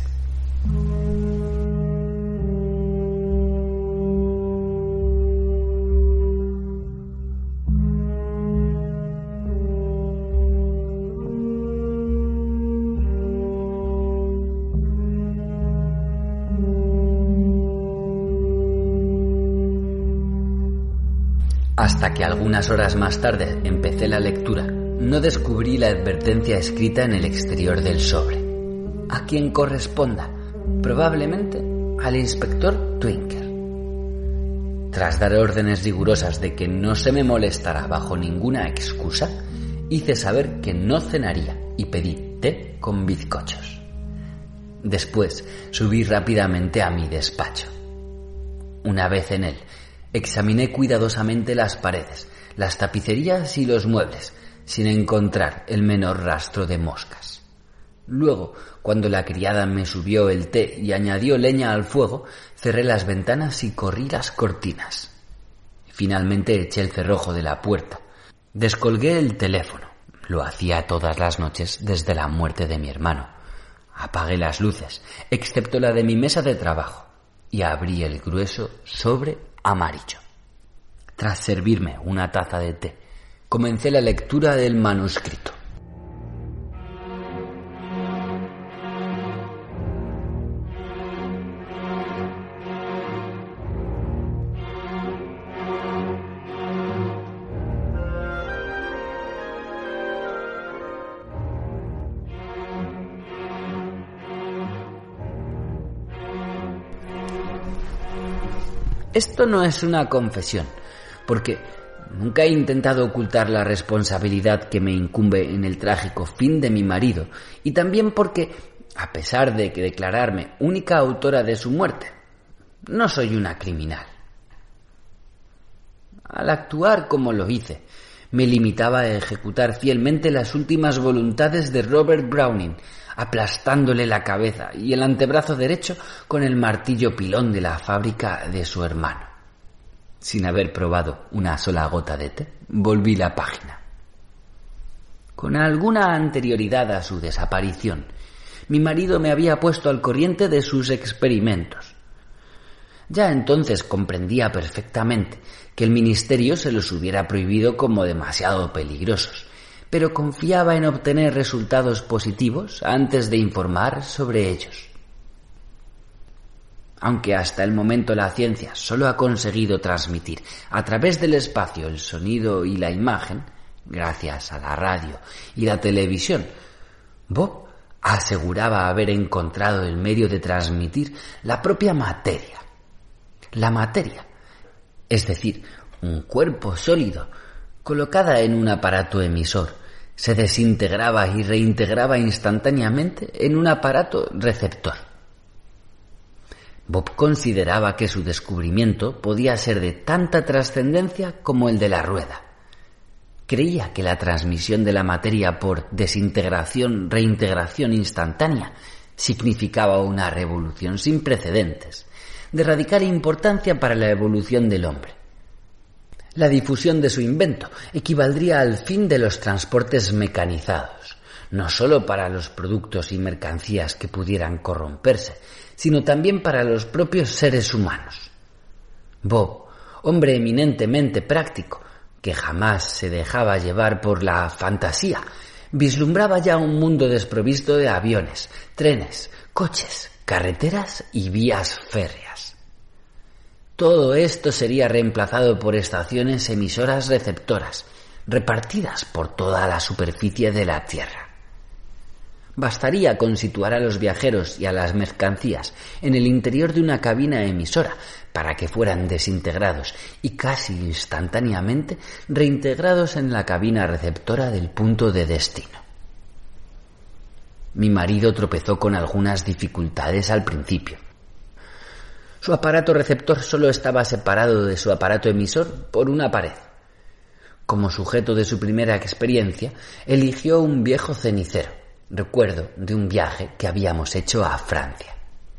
S9: Hasta que algunas horas más tarde empecé la lectura, no descubrí la advertencia escrita en el exterior del sobre. ¿A quién corresponda? Probablemente al inspector Twinker. Tras dar órdenes rigurosas de que no se me molestara bajo ninguna excusa, hice saber que no cenaría y pedí té con bizcochos. Después subí rápidamente a mi despacho. Una vez en él, examiné cuidadosamente las paredes, las tapicerías y los muebles, sin encontrar el menor rastro de moscas. Luego, cuando la criada me subió el té y añadió leña al fuego, cerré las ventanas y corrí las cortinas. Finalmente eché el cerrojo de la puerta. Descolgué el teléfono. Lo hacía todas las noches desde la muerte de mi hermano. Apagué las luces, excepto la de mi mesa de trabajo, y abrí el grueso sobre amarillo. Tras servirme una taza de té, comencé la lectura del manuscrito. Esto no es una confesión, porque nunca he intentado ocultar la responsabilidad que me incumbe en el trágico fin de mi marido, y también porque, a pesar de que declararme única autora de su muerte, no soy una criminal. Al actuar como lo hice, me limitaba a ejecutar fielmente las últimas voluntades de Robert Browning, aplastándole la cabeza y el antebrazo derecho con el martillo pilón de la fábrica de su hermano. Sin haber probado una sola gota de té, volví la página. Con alguna anterioridad a su desaparición, mi marido me había puesto al corriente de sus experimentos. Ya entonces comprendía perfectamente que el ministerio se los hubiera prohibido como demasiado peligrosos, pero confiaba en obtener resultados positivos antes de informar sobre ellos. Aunque hasta el momento la ciencia solo ha conseguido transmitir a través del espacio el sonido y la imagen, gracias a la radio y la televisión, Bob aseguraba haber encontrado el medio de transmitir la propia materia. La materia, es decir, un cuerpo sólido, colocada en un aparato emisor, se desintegraba y reintegraba instantáneamente en un aparato receptor. Bob consideraba que su descubrimiento podía ser de tanta trascendencia como el de la rueda. Creía que la transmisión de la materia por desintegración-reintegración instantánea significaba una revolución sin precedentes, de radical importancia para la evolución del hombre. La difusión de su invento equivaldría al fin de los transportes mecanizados, no solo para los productos y mercancías que pudieran corromperse, sino también para los propios seres humanos. Bob, hombre eminentemente práctico, que jamás se dejaba llevar por la fantasía, vislumbraba ya un mundo desprovisto de aviones, trenes, coches, carreteras y vías férreas. Todo esto sería reemplazado por estaciones emisoras receptoras, repartidas por toda la superficie de la Tierra. Bastaría con situar a los viajeros y a las mercancías en el interior de una cabina emisora para que fueran desintegrados y casi instantáneamente reintegrados en la cabina receptora del punto de destino. Mi marido tropezó con algunas dificultades al principio. Su aparato receptor solo estaba separado de su aparato emisor por una pared. Como sujeto de su primera experiencia, eligió un viejo cenicero, recuerdo de un viaje que habíamos hecho a Francia.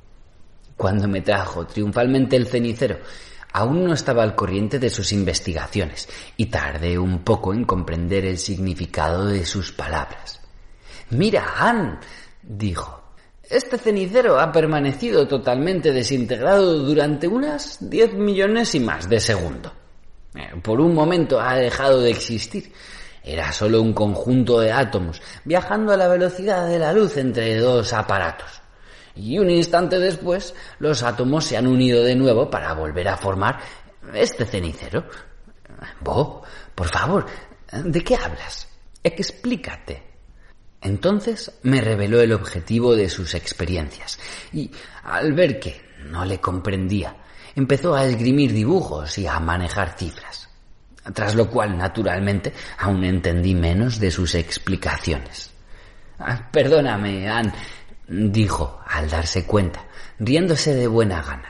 S9: Cuando me trajo triunfalmente el cenicero, aún no estaba al corriente de sus investigaciones y tardé un poco en comprender el significado de sus palabras. «Mira, Anne», dijo, «este cenicero ha permanecido totalmente desintegrado durante unas diez millones y más de segundo. Por un momento ha dejado de existir. Era solo un conjunto de átomos viajando a la velocidad de la luz entre dos aparatos. Y un instante después, los átomos se han unido de nuevo para volver a formar este cenicero. Bob, por favor, ¿de qué hablas? Explícate». Entonces me reveló el objetivo de sus experiencias y, al ver que no le comprendía, empezó a esgrimir dibujos y a manejar cifras, tras lo cual, naturalmente, aún entendí menos de sus explicaciones. «Perdóname, Anne», dijo al darse cuenta, riéndose de buena gana.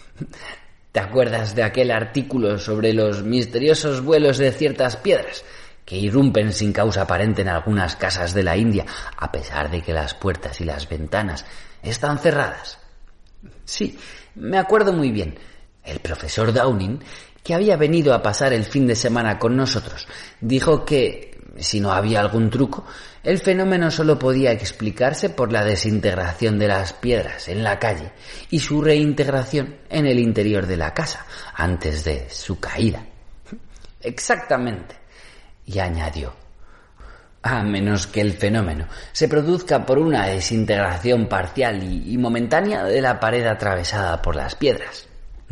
S9: «¿Te acuerdas de aquel artículo sobre los misteriosos vuelos de ciertas piedras que irrumpen sin causa aparente en algunas casas de la India, a pesar de que las puertas y las ventanas están cerradas?» «Sí, me acuerdo muy bien. El profesor Downing, que había venido a pasar el fin de semana con nosotros, dijo que, si no había algún truco, el fenómeno solo podía explicarse por la desintegración de las piedras en la calle y su reintegración en el interior de la casa, antes de su caída». «Exactamente», y añadió, «a menos que el fenómeno se produzca por una desintegración parcial y, y momentánea de la pared atravesada por las piedras».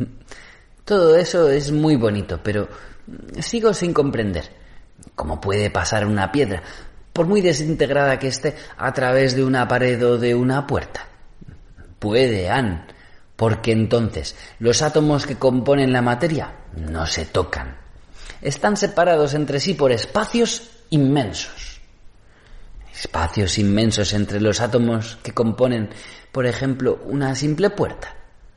S9: Todo eso es muy bonito, pero sigo sin comprender cómo puede pasar una piedra, por muy desintegrada que esté, a través de una pared o de una puerta. Puede, Anne, porque entonces los átomos que componen la materia no se tocan. Están separados entre sí por espacios inmensos. Espacios inmensos entre los átomos que componen, por ejemplo, una simple puerta.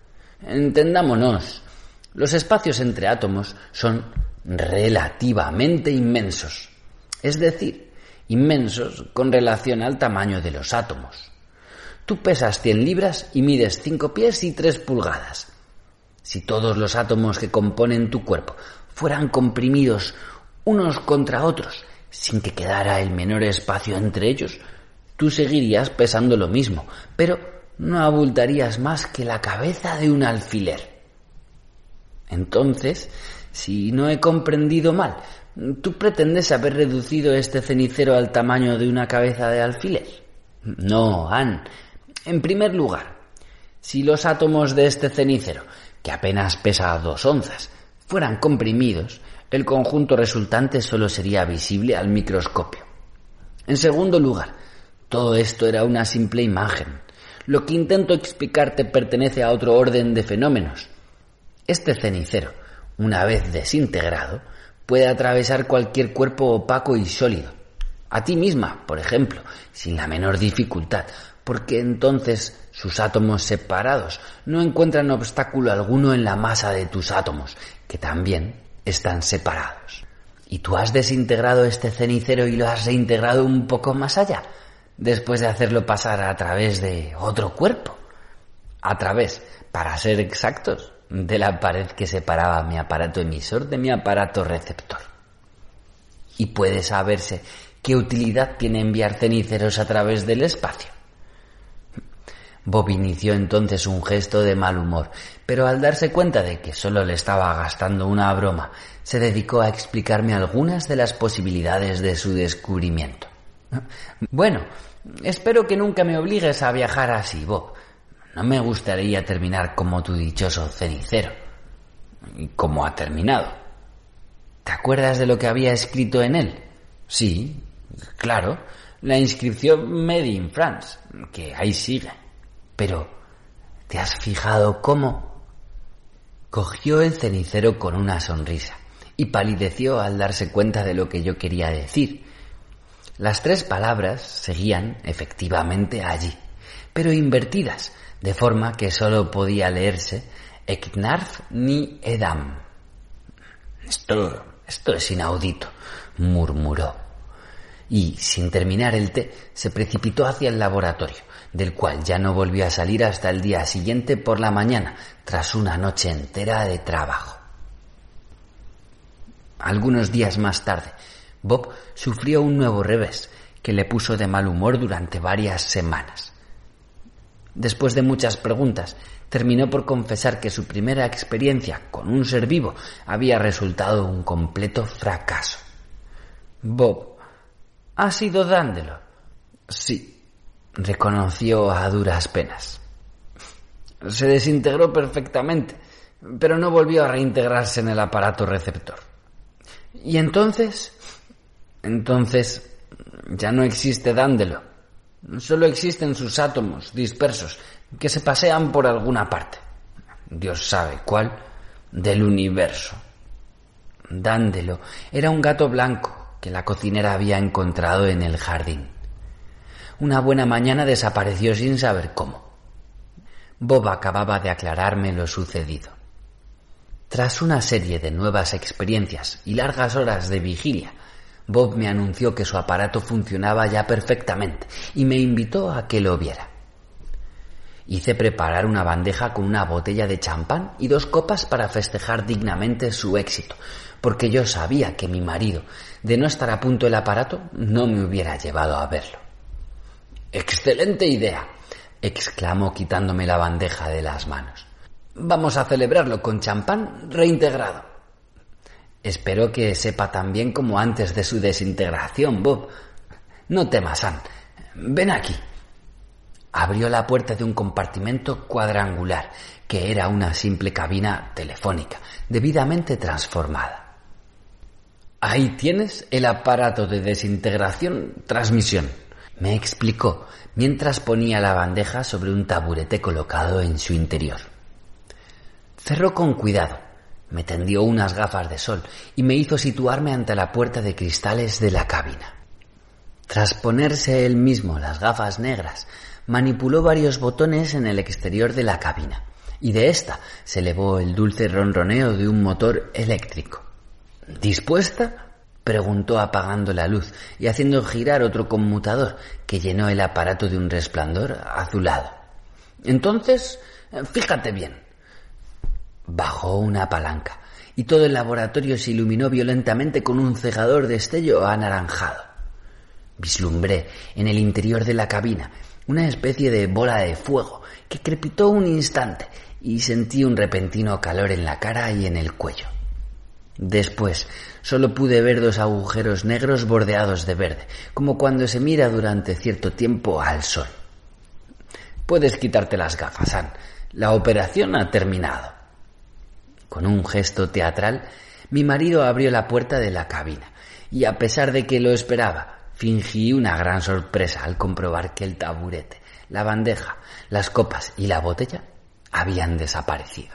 S9: Entendámonos, los espacios entre átomos son relativamente inmensos, es decir, inmensos con relación al tamaño de los átomos. Tú pesas cien libras y mides cinco pies y tres pulgadas. Si todos los átomos que componen tu cuerpo fueran comprimidos unos contra otros, sin que quedara el menor espacio entre ellos, tú seguirías pesando lo mismo, pero no abultarías más que la cabeza de un alfiler. Entonces, si no he comprendido mal, ¿tú pretendes haber reducido este cenicero al tamaño de una cabeza de alfiler? No, Anne. En primer lugar, si los átomos de este cenicero, que apenas pesa dos onzas, fueran comprimidos, el conjunto resultante solo sería visible al microscopio. En segundo lugar, todo esto era una simple imagen. Lo que intento explicarte pertenece a otro orden de fenómenos. Este cenicero, una vez desintegrado, puede atravesar cualquier cuerpo opaco y sólido. A ti misma, por ejemplo, sin la menor dificultad, porque entonces sus átomos separados no encuentran obstáculo alguno en la masa de tus átomos, que también están separados. ¿Y tú has desintegrado este cenicero y lo has reintegrado un poco más allá, después de hacerlo pasar a través de otro cuerpo? A través, para ser exactos, de la pared que separaba mi aparato emisor de mi aparato receptor. ¿Y puede saberse qué utilidad tiene enviar ceniceros a través del espacio? Bob inició entonces un gesto de mal humor, pero al darse cuenta de que solo le estaba gastando una broma, se dedicó a explicarme algunas de las posibilidades de su descubrimiento. Bueno, espero que nunca me obligues a viajar así, Bob. No me gustaría terminar como tu dichoso cenicero. ¿Cómo ha terminado? ¿Te acuerdas de lo que había escrito en él? Sí, claro, la inscripción Made in France, que ahí sigue. Pero, ¿te has fijado cómo? Cogió el cenicero con una sonrisa y palideció al darse cuenta de lo que yo quería decir. Las tres palabras seguían, efectivamente, allí, pero invertidas, de forma que solo podía leerse Eknarf ni Edam. Esto, esto es inaudito, murmuró. Y, sin terminar el té, se precipitó hacia el laboratorio, del cual ya no volvió a salir hasta el día siguiente por la mañana, tras una noche entera de trabajo. Algunos días más tarde, Bob sufrió un nuevo revés que le puso de mal humor durante varias semanas. Después de muchas preguntas, terminó por confesar que su primera experiencia con un ser vivo había resultado un completo fracaso. Bob, ¿ha sido Dándelo? Sí, reconoció a duras penas. Se desintegró perfectamente, pero no volvió a reintegrarse en el aparato receptor. ¿Y entonces? Entonces ya no existe Dándelo. Solo existen sus átomos dispersos que se pasean por alguna parte. Dios sabe cuál, del universo. Dándelo era un gato blanco que la cocinera había encontrado en el jardín. Una buena mañana desapareció sin saber cómo. Bob acababa de aclararme lo sucedido. Tras una serie de nuevas experiencias y largas horas de vigilia, Bob me anunció que su aparato funcionaba ya perfectamente y me invitó a que lo viera. Hice preparar una bandeja con una botella de champán y dos copas para festejar dignamente su éxito, porque yo sabía que mi marido, de no estar a punto el aparato, no me hubiera llevado a verlo. «¡Excelente idea!», exclamó quitándome la bandeja de las manos. «Vamos a celebrarlo con champán reintegrado». «Espero que sepa tan bien como antes de su desintegración, Bob. No temas, Anne. Ven aquí». Abrió la puerta de un compartimento cuadrangular, que era una simple cabina telefónica, debidamente transformada. «Ahí tienes el aparato de desintegración-transmisión», me explicó, mientras ponía la bandeja sobre un taburete colocado en su interior. Cerró con cuidado, me tendió unas gafas de sol y me hizo situarme ante la puerta de cristales de la cabina. Tras ponerse él mismo las gafas negras, manipuló varios botones en el exterior de la cabina, y de ésta se elevó el dulce ronroneo de un motor eléctrico. «¿Dispuesta?», preguntó apagando la luz y haciendo girar otro conmutador que llenó el aparato de un resplandor azulado. «Entonces, fíjate bien». Bajó una palanca y todo el laboratorio se iluminó violentamente con un cegador destello anaranjado. Vislumbré en el interior de la cabina una especie de bola de fuego que crepitó un instante y sentí un repentino calor en la cara y en el cuello. Después solo pude ver dos agujeros negros bordeados de verde, como cuando se mira durante cierto tiempo al sol. Puedes quitarte las gafas, Ann. La operación ha terminado. Con un gesto teatral, mi marido abrió la puerta de la cabina y, a pesar de que lo esperaba, fingí una gran sorpresa al comprobar que el taburete, la bandeja, las copas y la botella habían desaparecido.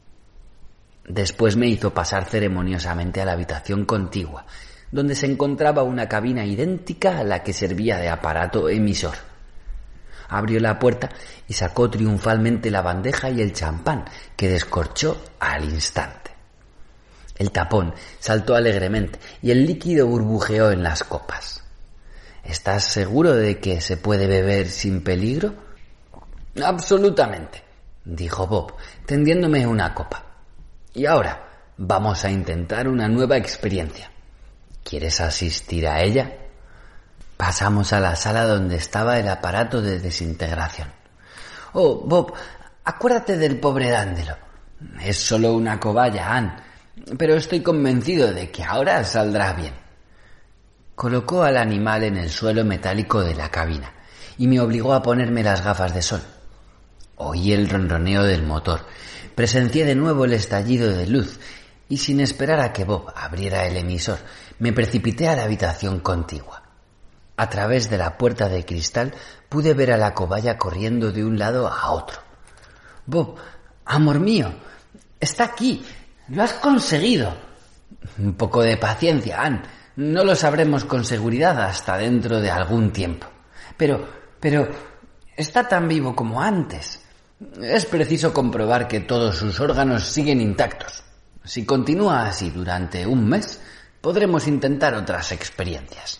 S9: Después me hizo pasar ceremoniosamente a la habitación contigua, donde se encontraba una cabina idéntica a la que servía de aparato emisor. Abrió la puerta y sacó triunfalmente la bandeja y el champán, que descorchó al instante. El tapón saltó alegremente y el líquido burbujeó en las copas. ¿Estás seguro de que se puede beber sin peligro? Absolutamente, dijo Bob, tendiéndome una copa. Y ahora vamos a intentar una nueva experiencia. ¿Quieres asistir a ella? Pasamos a la sala donde estaba el aparato de desintegración. Oh, Bob, acuérdate del pobre Dándelo. Es solo una cobaya, Ann, pero estoy convencido de que ahora saldrá bien. Colocó al animal en el suelo metálico de la cabina y me obligó a ponerme las gafas de sol. Oí el ronroneo del motor, presencié de nuevo el estallido de luz y, sin esperar a que Bob abriera el emisor, me precipité a la habitación contigua. A través de la puerta de cristal pude ver a la cobaya corriendo de un lado a otro. Bob, amor mío, está aquí, lo has conseguido. Un poco de paciencia, Ann. No lo sabremos con seguridad hasta dentro de algún tiempo. Pero, pero, está tan vivo como antes. Es preciso comprobar que todos sus órganos siguen intactos. Si continúa así durante un mes, podremos intentar otras experiencias.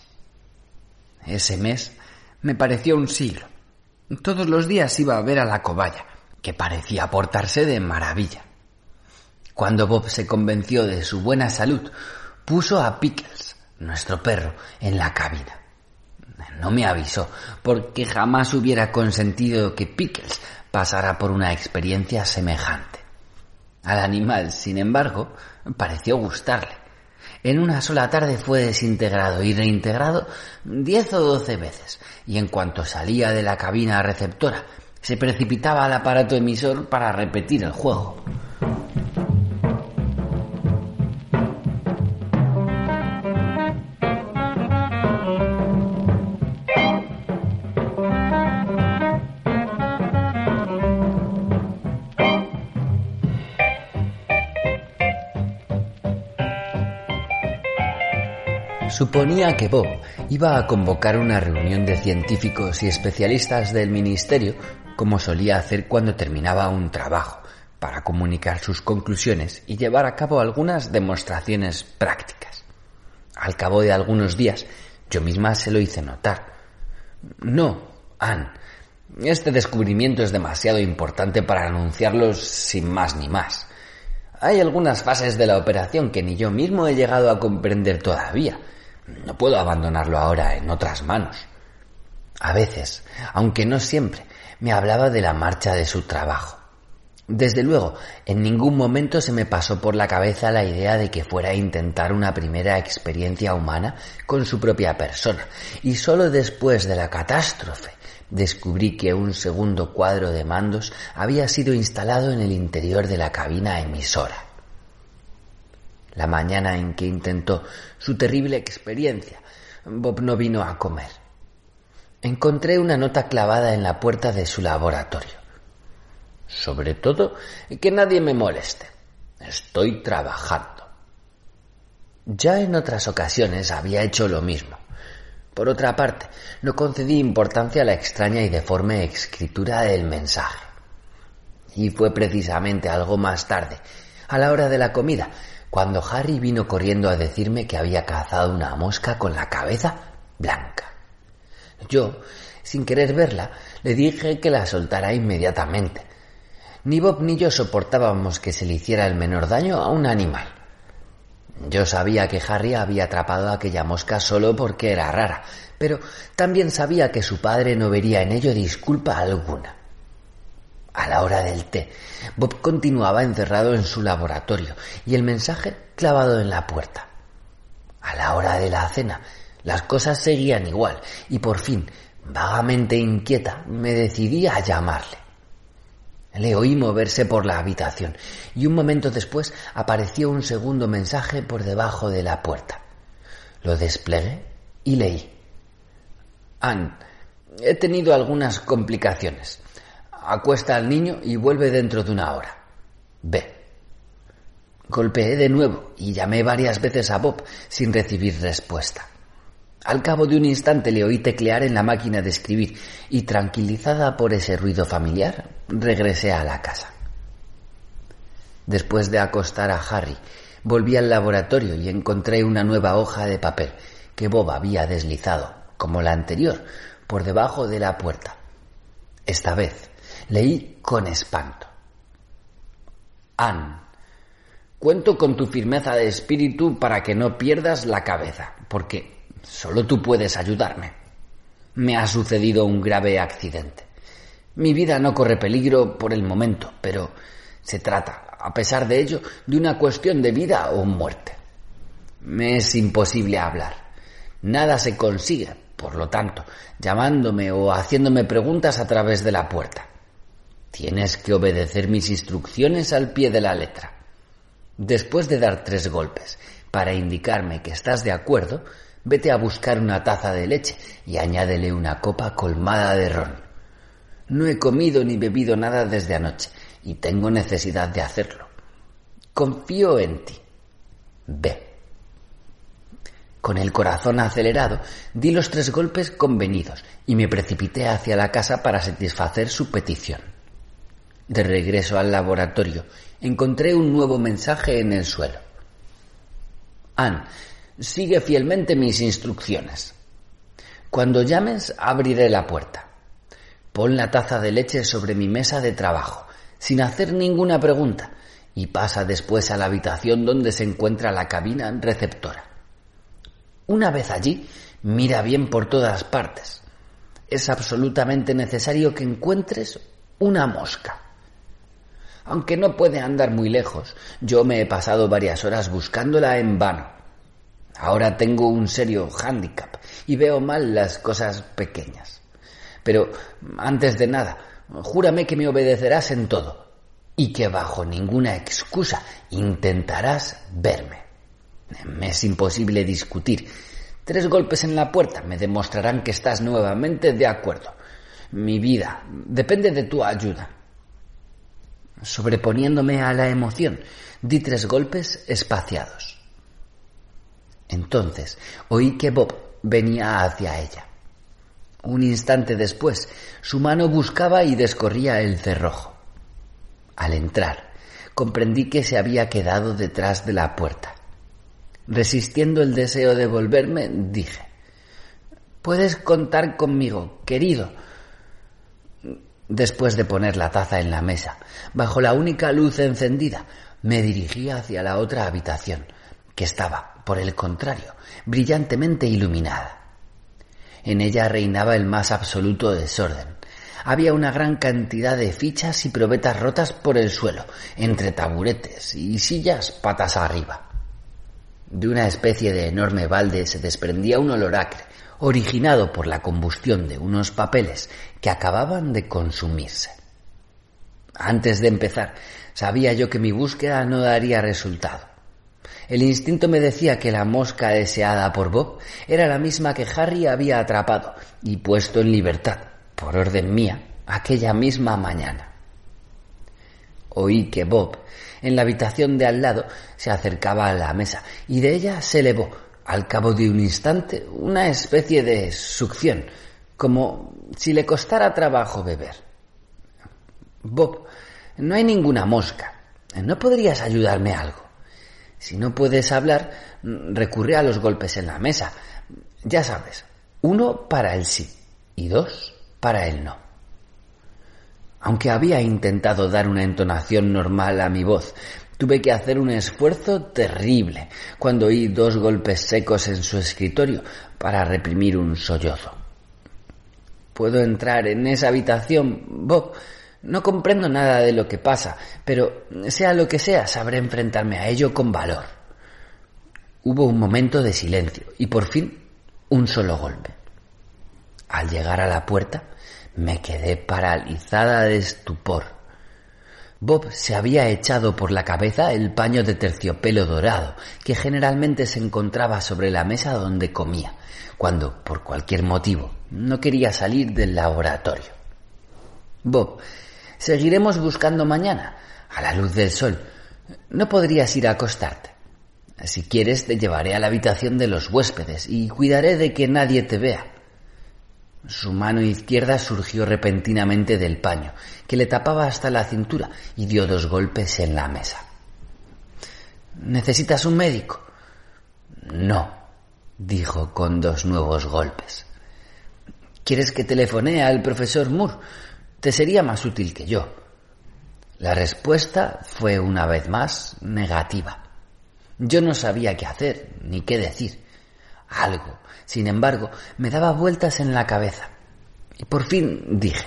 S9: Ese mes me pareció un siglo. Todos los días iba a ver a la cobaya, que parecía portarse de maravilla. Cuando Bob se convenció de su buena salud, puso a Pickles, nuestro perro, en la cabina. No me avisó, porque jamás hubiera consentido que Pickles pasara por una experiencia semejante. Al animal, sin embargo, pareció gustarle. En una sola tarde fue desintegrado y reintegrado diez o doce veces, y en cuanto salía de la cabina receptora, se precipitaba al aparato emisor para repetir el juego. Suponía que Bob iba a convocar una reunión de científicos y especialistas del ministerio, como solía hacer cuando terminaba un trabajo, para comunicar sus conclusiones y llevar a cabo algunas demostraciones prácticas. Al cabo de algunos días, yo misma se lo hice notar. No, Ann, este descubrimiento es demasiado importante para anunciarlo sin más ni más. Hay algunas fases de la operación que ni yo mismo he llegado a comprender todavía. No puedo abandonarlo ahora en otras manos. A veces, aunque no siempre, me hablaba de la marcha de su trabajo. Desde luego, en ningún momento se me pasó por la cabeza la idea de que fuera a intentar una primera experiencia humana con su propia persona, y solo después de la catástrofe descubrí que un segundo cuadro de mandos había sido instalado en el interior de la cabina emisora. La mañana en que intentó su terrible experiencia, Bob no vino a comer. Encontré una nota clavada en la puerta de su laboratorio. Sobre todo, que nadie me moleste. Estoy trabajando. Ya en otras ocasiones había hecho lo mismo. Por otra parte, no concedí importancia a la extraña y deforme escritura del mensaje. Y fue precisamente algo más tarde, a la hora de la comida, cuando Harry vino corriendo a decirme que había cazado una mosca con la cabeza blanca. Yo, sin querer verla, le dije que la soltara inmediatamente. Ni Bob ni yo soportábamos que se le hiciera el menor daño a un animal. Yo sabía que Harry había atrapado a aquella mosca solo porque era rara, pero también sabía que su padre no vería en ello disculpa alguna. A la hora del té, Bob continuaba encerrado en su laboratorio y el mensaje clavado en la puerta. A la hora de la cena, las cosas seguían igual y por fin, vagamente inquieta, me decidí a llamarle. Le oí moverse por la habitación y un momento después apareció un segundo mensaje por debajo de la puerta. Lo desplegué y leí. Ann, he tenido algunas complicaciones. Acuesta al niño y vuelve dentro de una hora. Ve. Golpeé de nuevo y llamé varias veces a Bob sin recibir respuesta. Al cabo de un instante le oí teclear en la máquina de escribir y, tranquilizada por ese ruido familiar, regresé a la casa. Después de acostar a Harry, volví al laboratorio y encontré una nueva hoja de papel que Bob había deslizado, como la anterior, por debajo de la puerta. Esta vez leí con espanto. Ann, cuento con tu firmeza de espíritu para que no pierdas la cabeza, porque solo tú puedes ayudarme. Me ha sucedido un grave accidente. Mi vida no corre peligro por el momento, pero se trata, a pesar de ello, de una cuestión de vida o muerte. Me es imposible hablar. Nada se consigue, por lo tanto, llamándome o haciéndome preguntas a través de la puerta. Tienes que obedecer mis instrucciones al pie de la letra. Después de dar tres golpes para indicarme que estás de acuerdo, vete a buscar una taza de leche y añádele una copa colmada de ron. No he comido ni bebido nada desde anoche y tengo necesidad de hacerlo. Confío en ti. Ve. Con el corazón acelerado, di los tres golpes convenidos y me precipité hacia la casa para satisfacer su petición. De regreso al laboratorio, encontré un nuevo mensaje en el suelo. Ann, sigue fielmente mis instrucciones. Cuando llames, abriré la puerta. Pon la taza de leche sobre mi mesa de trabajo, sin hacer ninguna pregunta, y pasa después a la habitación donde se encuentra la cabina receptora. Una vez allí, mira bien por todas partes. Es absolutamente necesario que encuentres una mosca. Aunque no puede andar muy lejos, yo me he pasado varias horas buscándola en vano. Ahora tengo un serio hándicap y veo mal las cosas pequeñas. Pero, antes de nada, júrame que me obedecerás en todo y que bajo ninguna excusa intentarás verme. Me es imposible discutir. Tres golpes en la puerta me demostrarán que estás nuevamente de acuerdo. Mi vida depende de tu ayuda. Sobreponiéndome a la emoción, di tres golpes espaciados. Entonces oí que Bob venía hacia ella. Un instante después, su mano buscaba y descorría el cerrojo. Al entrar, comprendí que se había quedado detrás de la puerta. Resistiendo el deseo de volverme, dije: «Puedes contar conmigo, querido». Después de poner la taza en la mesa, bajo la única luz encendida, me dirigí hacia la otra habitación, que estaba, por el contrario, brillantemente iluminada. En ella reinaba el más absoluto desorden. Había una gran cantidad de fichas y probetas rotas por el suelo, entre taburetes y sillas patas arriba. De una especie de enorme balde se desprendía un olor acre, originado por la combustión de unos papeles que acababan de consumirse. Antes de empezar, sabía yo que mi búsqueda no daría resultado. El instinto me decía que la mosca deseada por Bob era la misma que Harry había atrapado y puesto en libertad, por orden mía, aquella misma mañana. Oí que Bob, en la habitación de al lado, se acercaba a la mesa y de ella se elevó, al cabo de un instante, una especie de succión, como si le costara trabajo beber. «Bob, no hay ninguna mosca. ¿No podrías ayudarme algo? Si no puedes hablar, recurre a los golpes en la mesa. Ya sabes, uno para el sí y dos para el no». Aunque había intentado dar una entonación normal a mi voz, Tuve que hacer un esfuerzo terrible cuando oí dos golpes secos en su escritorio para reprimir un sollozo. ¿Puedo entrar en esa habitación, Bob? No comprendo nada de lo que pasa, pero sea lo que sea, sabré enfrentarme a ello con valor. Hubo un momento de silencio y por fin un solo golpe. Al llegar a la puerta me quedé paralizada de estupor. Bob se había echado por la cabeza el paño de terciopelo dorado que generalmente se encontraba sobre la mesa donde comía, cuando, por cualquier motivo, no quería salir del laboratorio. Bob, seguiremos buscando mañana, a la luz del sol. ¿No podrías ir a acostarte? Si quieres, te llevaré a la habitación de los huéspedes y cuidaré de que nadie te vea. Su mano izquierda surgió repentinamente del paño, que le tapaba hasta la cintura, y dio dos golpes en la mesa. ¿Necesitas un médico? No, dijo con dos nuevos golpes. ¿Quieres que telefonee al profesor Moore? Te sería más útil que yo. La respuesta fue una vez más negativa. Yo no sabía qué hacer, ni qué decir. Algo, sin embargo, me daba vueltas en la cabeza. Y por fin dije: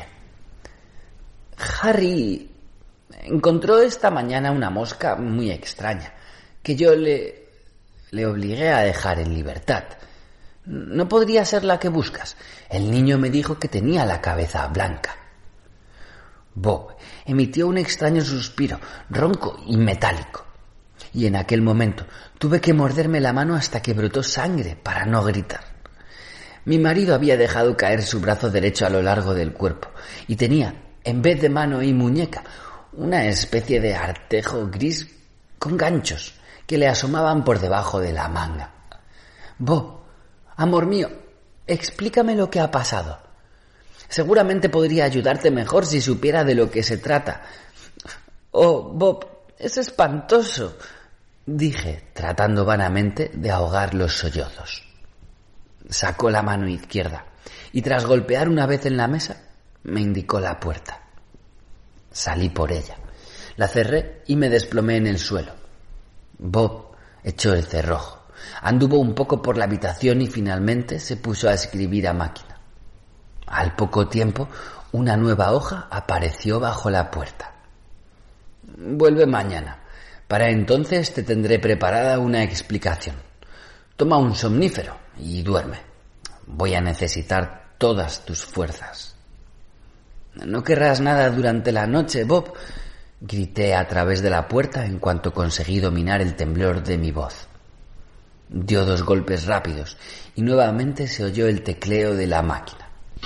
S9: Harry encontró esta mañana una mosca muy extraña, que yo le, le obligué a dejar en libertad. ¿No podría ser la que buscas? El niño me dijo que tenía la cabeza blanca. Bob emitió un extraño suspiro, ronco y metálico. Y en aquel momento tuve que morderme la mano hasta que brotó sangre para no gritar. Mi marido había dejado caer su brazo derecho a lo largo del cuerpo y tenía, en vez de mano y muñeca, una especie de artejo gris con ganchos que le asomaban por debajo de la manga. Bob, amor mío, explícame lo que ha pasado. Seguramente podría ayudarte mejor si supiera de lo que se trata. Oh, Bob, es espantoso, dije, tratando vanamente de ahogar los sollozos. Sacó la mano izquierda y tras golpear una vez en la mesa, me indicó la puerta. Salí por ella, la cerré y me desplomé en el suelo. Bob echó el cerrojo, anduvo un poco por la habitación y finalmente se puso a escribir a máquina. Al poco tiempo, una nueva hoja apareció bajo la puerta. Vuelve mañana. Para entonces te tendré preparada una explicación. Toma un somnífero y duerme. Voy a necesitar todas tus fuerzas. ¿No querrás nada durante la noche, Bob? Grité a través de la puerta en cuanto conseguí dominar el temblor de mi voz. Dio dos golpes rápidos y nuevamente se oyó el tecleo de la máquina.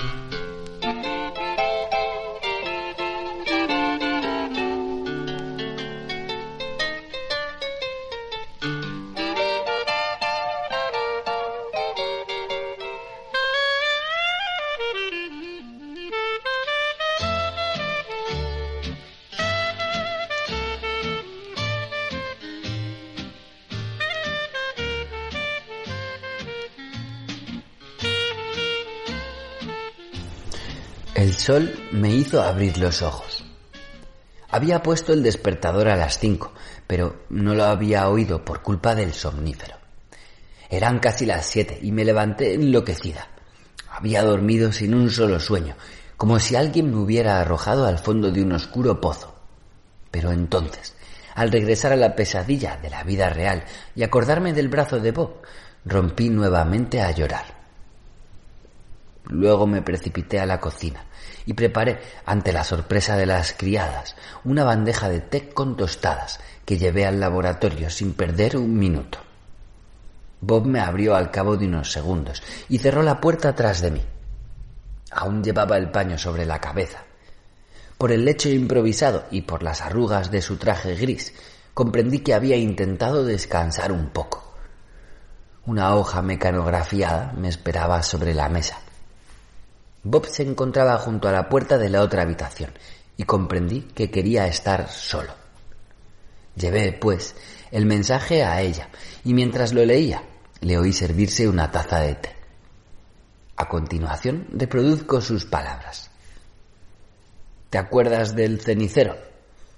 S9: El sol me hizo abrir los ojos. Había puesto el despertador a las cinco, pero no lo había oído por culpa del somnífero. Eran casi las siete y me levanté enloquecida. Había dormido sin un solo sueño, como si alguien me hubiera arrojado al fondo de un oscuro pozo. Pero entonces, al regresar a la pesadilla de la vida real y acordarme del brazo de Bob, rompí nuevamente a llorar. Luego me precipité a la cocina y preparé, ante la sorpresa de las criadas, una bandeja de té con tostadas que llevé al laboratorio sin perder un minuto. Bob me abrió al cabo de unos segundos y cerró la puerta tras de mí. Aún llevaba el paño sobre la cabeza. Por el lecho improvisado y por las arrugas de su traje gris, comprendí que había intentado descansar un poco. Una hoja mecanografiada me esperaba sobre la mesa. Bob se encontraba junto a la puerta de la otra habitación y comprendí que quería estar solo. Llevé, pues, el mensaje a ella y mientras lo leía, le oí servirse una taza de té. A continuación, reproduzco sus palabras. ¿Te acuerdas del cenicero?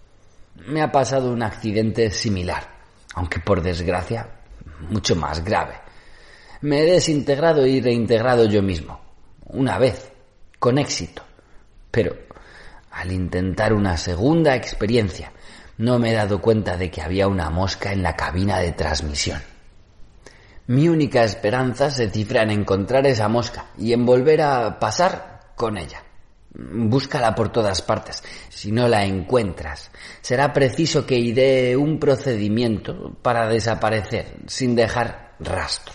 S9: me ha pasado un accidente similar, aunque por desgracia mucho más grave. Me he desintegrado y reintegrado yo mismo, una vez, con éxito, pero al intentar una segunda experiencia no me he dado cuenta de que había una mosca en la cabina de transmisión. Mi única esperanza se cifra en encontrar esa mosca y en volver a pasar con ella. Búscala por todas partes. Si no la encuentras, será preciso que idee un procedimiento para desaparecer sin dejar rastro.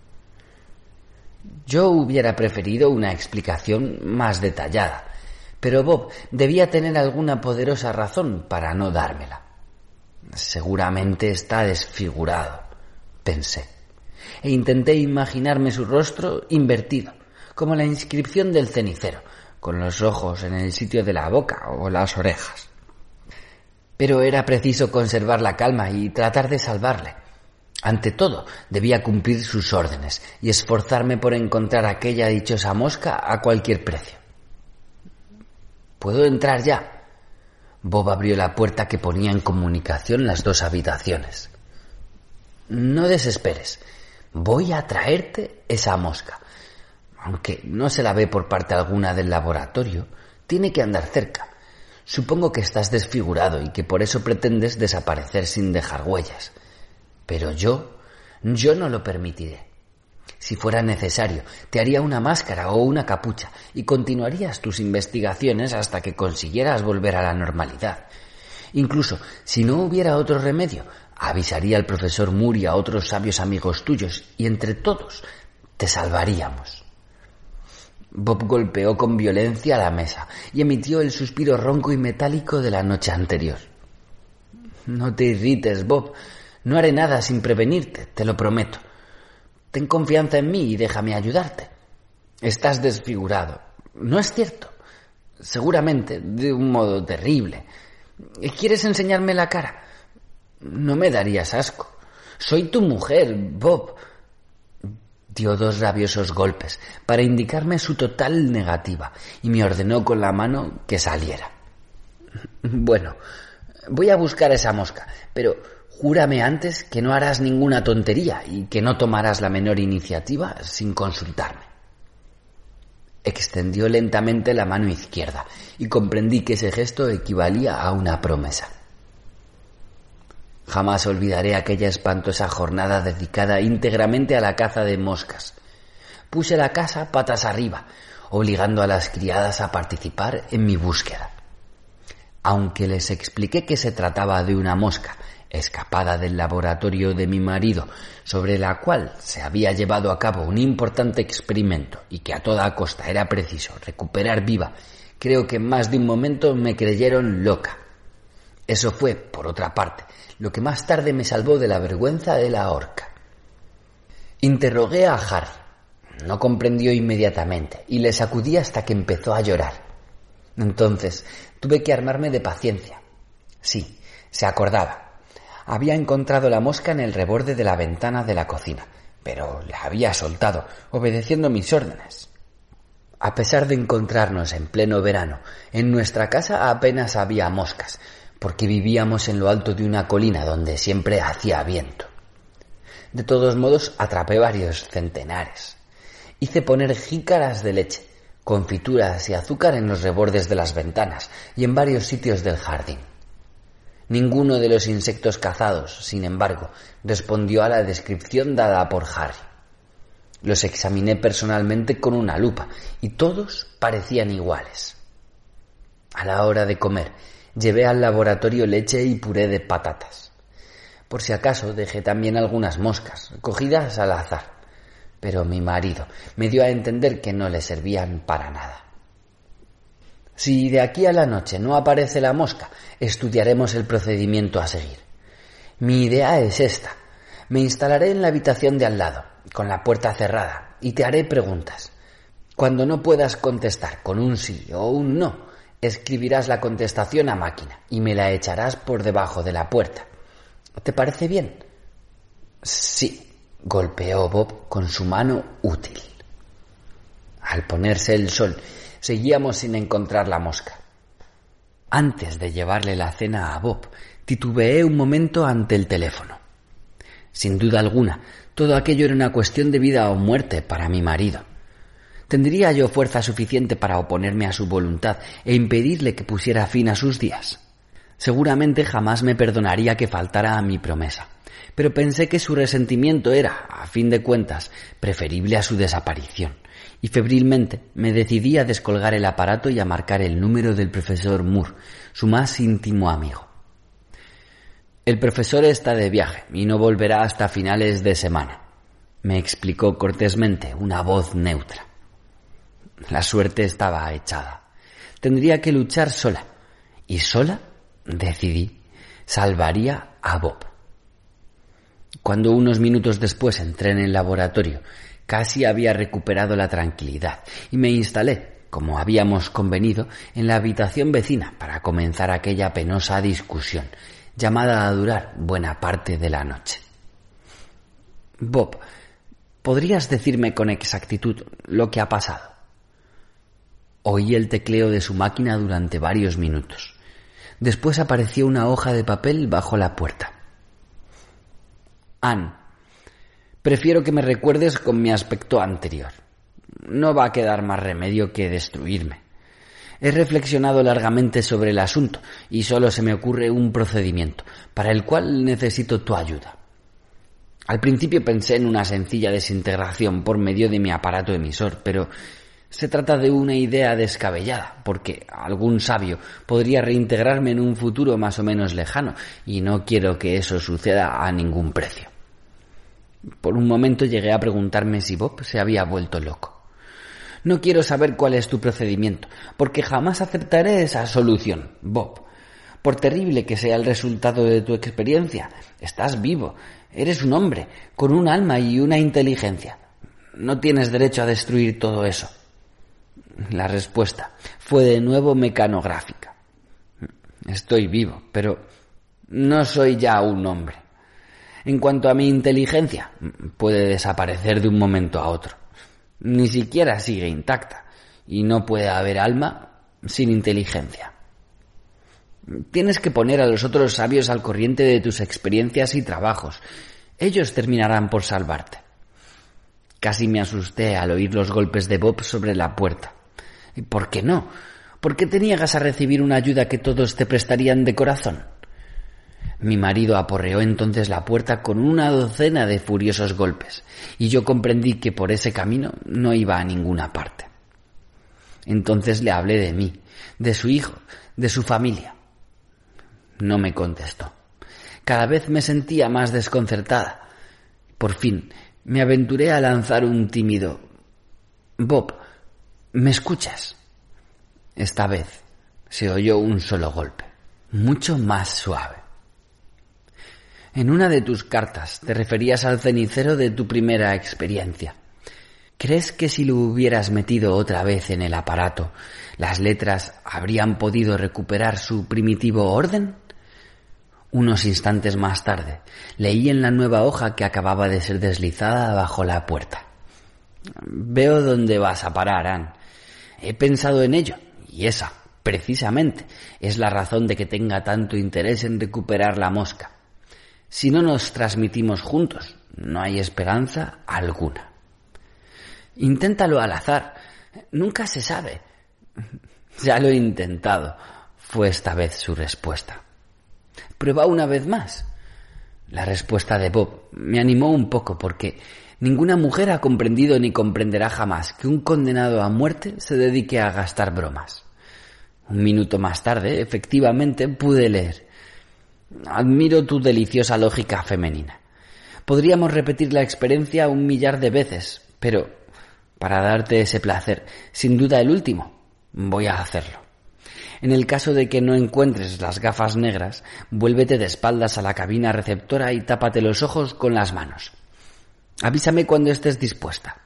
S9: Yo hubiera preferido una explicación más detallada, pero Bob debía tener alguna poderosa razón para no dármela. Seguramente está desfigurado, pensé, e intenté imaginarme su rostro invertido, como la inscripción del cenicero, con los ojos en el sitio de la boca o las orejas. Pero era preciso conservar la calma y tratar de salvarle. Ante todo, debía cumplir sus órdenes y esforzarme por encontrar aquella dichosa mosca a cualquier precio. ¿Puedo entrar ya? Bob abrió la puerta que ponía en comunicación las dos habitaciones. No desesperes. Voy a traerte esa mosca. Aunque no se la ve por parte alguna del laboratorio, tiene que andar cerca. Supongo que estás desfigurado y que por eso pretendes desaparecer sin dejar huellas. Pero yo, yo no lo permitiré. Si fuera necesario, te haría una máscara o una capucha y continuarías tus investigaciones hasta que consiguieras volver a la normalidad. Incluso, si no hubiera otro remedio, avisaría al profesor Moore y a otros sabios amigos tuyos y entre todos te salvaríamos. Bob golpeó con violencia la mesa y emitió el suspiro ronco y metálico de la noche anterior. No te irrites, Bob. No haré nada sin prevenirte, te lo prometo. Ten confianza en mí y déjame ayudarte. Estás desfigurado. ¿No es cierto? Seguramente de un modo terrible. ¿Quieres enseñarme la cara? No me darías asco. Soy tu mujer, Bob. Dio dos rabiosos golpes para indicarme su total negativa y me ordenó con la mano que saliera. Bueno, voy a buscar esa mosca, pero júrame antes que no harás ninguna tontería y que no tomarás la menor iniciativa sin consultarme. Extendió lentamente la mano izquierda y comprendí que ese gesto equivalía a una promesa. Jamás olvidaré aquella espantosa jornada dedicada íntegramente a la caza de moscas. Puse la casa patas arriba, obligando a las criadas a participar en mi búsqueda. Aunque les expliqué que se trataba de una mosca escapada del laboratorio de mi marido, sobre la cual se había llevado a cabo un importante experimento y que a toda costa era preciso recuperar viva, creo que en más de un momento me creyeron loca. Eso fue, por otra parte, lo que más tarde me salvó de la vergüenza de la horca. Interrogué a Harry. No comprendió inmediatamente y le sacudí hasta que empezó a llorar. Entonces tuve que armarme de paciencia. Sí, se acordaba. Había encontrado la mosca en el reborde de la ventana de la cocina, pero la había soltado, obedeciendo mis órdenes. A pesar de encontrarnos en pleno verano, en nuestra casa apenas había moscas, porque vivíamos en lo alto de una colina donde siempre hacía viento. De todos modos, atrapé varios centenares. Hice poner jícaras de leche, confituras y azúcar en los rebordes de las ventanas y en varios sitios del jardín. Ninguno de los insectos cazados, sin embargo, respondió a la descripción dada por Harry. Los examiné personalmente con una lupa y todos parecían iguales. A la hora de comer, llevé al laboratorio leche y puré de patatas. Por si acaso dejé también algunas moscas, cogidas al azar, pero mi marido me dio a entender que no le servían para nada. Si de aquí a la noche no aparece la mosca, estudiaremos el procedimiento a seguir. Mi idea es esta. Me instalaré en la habitación de al lado, con la puerta cerrada, y te haré preguntas. Cuando no puedas contestar con un sí o un no, escribirás la contestación a máquina y me la echarás por debajo de la puerta. ¿Te parece bien? Sí, golpeó Bob con su mano útil. Al ponerse el sol, seguíamos sin encontrar la mosca. Antes de llevarle la cena a Bob, titubeé un momento ante el teléfono. Sin duda alguna, todo aquello era una cuestión de vida o muerte para mi marido. ¿Tendría yo fuerza suficiente para oponerme a su voluntad e impedirle que pusiera fin a sus días? Seguramente jamás me perdonaría que faltara a mi promesa, pero pensé que su resentimiento era, a fin de cuentas, preferible a su desaparición, y febrilmente me decidí a descolgar el aparato y a marcar el número del profesor Moore, su más íntimo amigo. El profesor está de viaje y no volverá hasta finales de semana, me explicó cortésmente una voz neutra. La suerte estaba echada. Tendría que luchar sola, y sola, decidí, salvaría a Bob. Cuando unos minutos después entré en el laboratorio, casi había recuperado la tranquilidad y me instalé, como habíamos convenido, en la habitación vecina para comenzar aquella penosa discusión, llamada a durar buena parte de la noche. Bob, ¿podrías decirme con exactitud lo que ha pasado? Oí el tecleo de su máquina durante varios minutos. Después apareció una hoja de papel bajo la puerta. Anne, prefiero que me recuerdes con mi aspecto anterior. No va a quedar más remedio que destruirme. He reflexionado largamente sobre el asunto y solo se me ocurre un procedimiento, para el cual necesito tu ayuda. Al principio pensé en una sencilla desintegración por medio de mi aparato emisor, pero se trata de una idea descabellada, porque algún sabio podría reintegrarme en un futuro más o menos lejano, y no quiero que eso suceda a ningún precio. Por un momento llegué a preguntarme si Bob se había vuelto loco. No quiero saber cuál es tu procedimiento, porque jamás aceptaré esa solución, Bob. Por terrible que sea el resultado de tu experiencia, estás vivo, eres un hombre, con un alma y una inteligencia. No tienes derecho a destruir todo eso. La respuesta fue de nuevo mecanográfica. Estoy vivo, pero no soy ya un hombre. En cuanto a mi inteligencia, puede desaparecer de un momento a otro. Ni siquiera sigue intacta, y no puede haber alma sin inteligencia. Tienes que poner a los otros sabios al corriente de tus experiencias y trabajos. Ellos terminarán por salvarte. Casi me asusté al oír los golpes de Bob sobre la puerta. ¿Y por qué no? ¿Por qué te niegas a recibir una ayuda que todos te prestarían de corazón? Mi marido aporreó entonces la puerta con una docena de furiosos golpes, y yo comprendí que por ese camino no iba a ninguna parte. Entonces le hablé de mí, de su hijo, de su familia. No me contestó. Cada vez me sentía más desconcertada. Por fin me aventuré a lanzar un tímido: Bob, ¿me escuchas? Esta vez se oyó un solo golpe, mucho más suave. En una de tus cartas te referías al cenicero de tu primera experiencia. ¿Crees que si lo hubieras metido otra vez en el aparato, las letras habrían podido recuperar su primitivo orden? Unos instantes más tarde, leí en la nueva hoja que acababa de ser deslizada bajo la puerta. Veo dónde vas a parar, Anne. He pensado en ello, y esa, precisamente, es la razón de que tenga tanto interés en recuperar la mosca. Si no nos transmitimos juntos, no hay esperanza alguna. Inténtalo al azar. Nunca se sabe. Ya lo he intentado, fue esta vez su respuesta. Prueba una vez más. La respuesta de Bob me animó un poco porque ninguna mujer ha comprendido ni comprenderá jamás que un condenado a muerte se dedique a gastar bromas. Un minuto más tarde, efectivamente, pude leer: admiro tu deliciosa lógica femenina. Podríamos repetir la experiencia un millar de veces, pero para darte ese placer, sin duda el último, voy a hacerlo. En el caso de que no encuentres las gafas negras, vuélvete de espaldas a la cabina receptora y tápate los ojos con las manos. Avísame cuando estés dispuesta.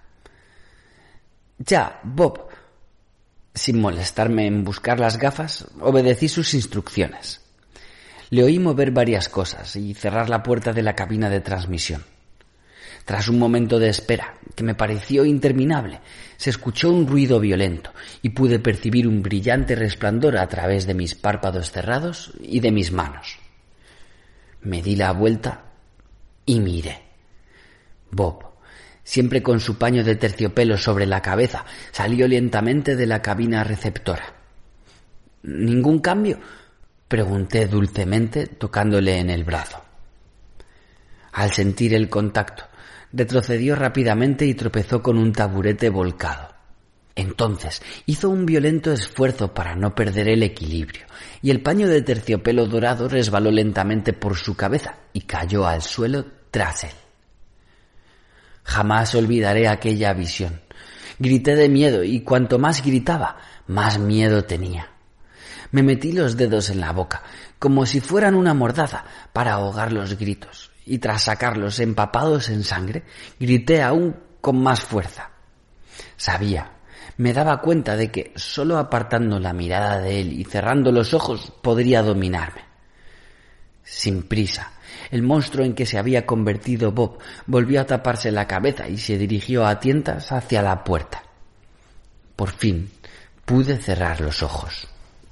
S9: Ya, Bob. Sin molestarme en buscar las gafas, obedecí sus instrucciones. Le oí mover varias cosas y cerrar la puerta de la cabina de transmisión. Tras un momento de espera, que me pareció interminable, se escuchó un ruido violento y pude percibir un brillante resplandor a través de mis párpados cerrados y de mis manos. Me di la vuelta y miré. Bob, siempre con su paño de terciopelo sobre la cabeza, salió lentamente de la cabina receptora. ¿Ningún cambio?, pregunté dulcemente, tocándole en el brazo. Al sentir el contacto, retrocedió rápidamente y tropezó con un taburete volcado. Entonces hizo un violento esfuerzo para no perder el equilibrio, y el paño de terciopelo dorado resbaló lentamente por su cabeza y cayó al suelo tras él. Jamás olvidaré aquella visión. Grité de miedo y cuanto más gritaba, más miedo tenía. Me metí los dedos en la boca, como si fueran una mordaza, para ahogar los gritos, y tras sacarlos empapados en sangre, grité aún con más fuerza. Sabía, me daba cuenta de que solo apartando la mirada de él y cerrando los ojos podría dominarme. Sin prisa, el monstruo en que se había convertido Bob volvió a taparse la cabeza y se dirigió a tientas hacia la puerta. Por fin pude cerrar los ojos.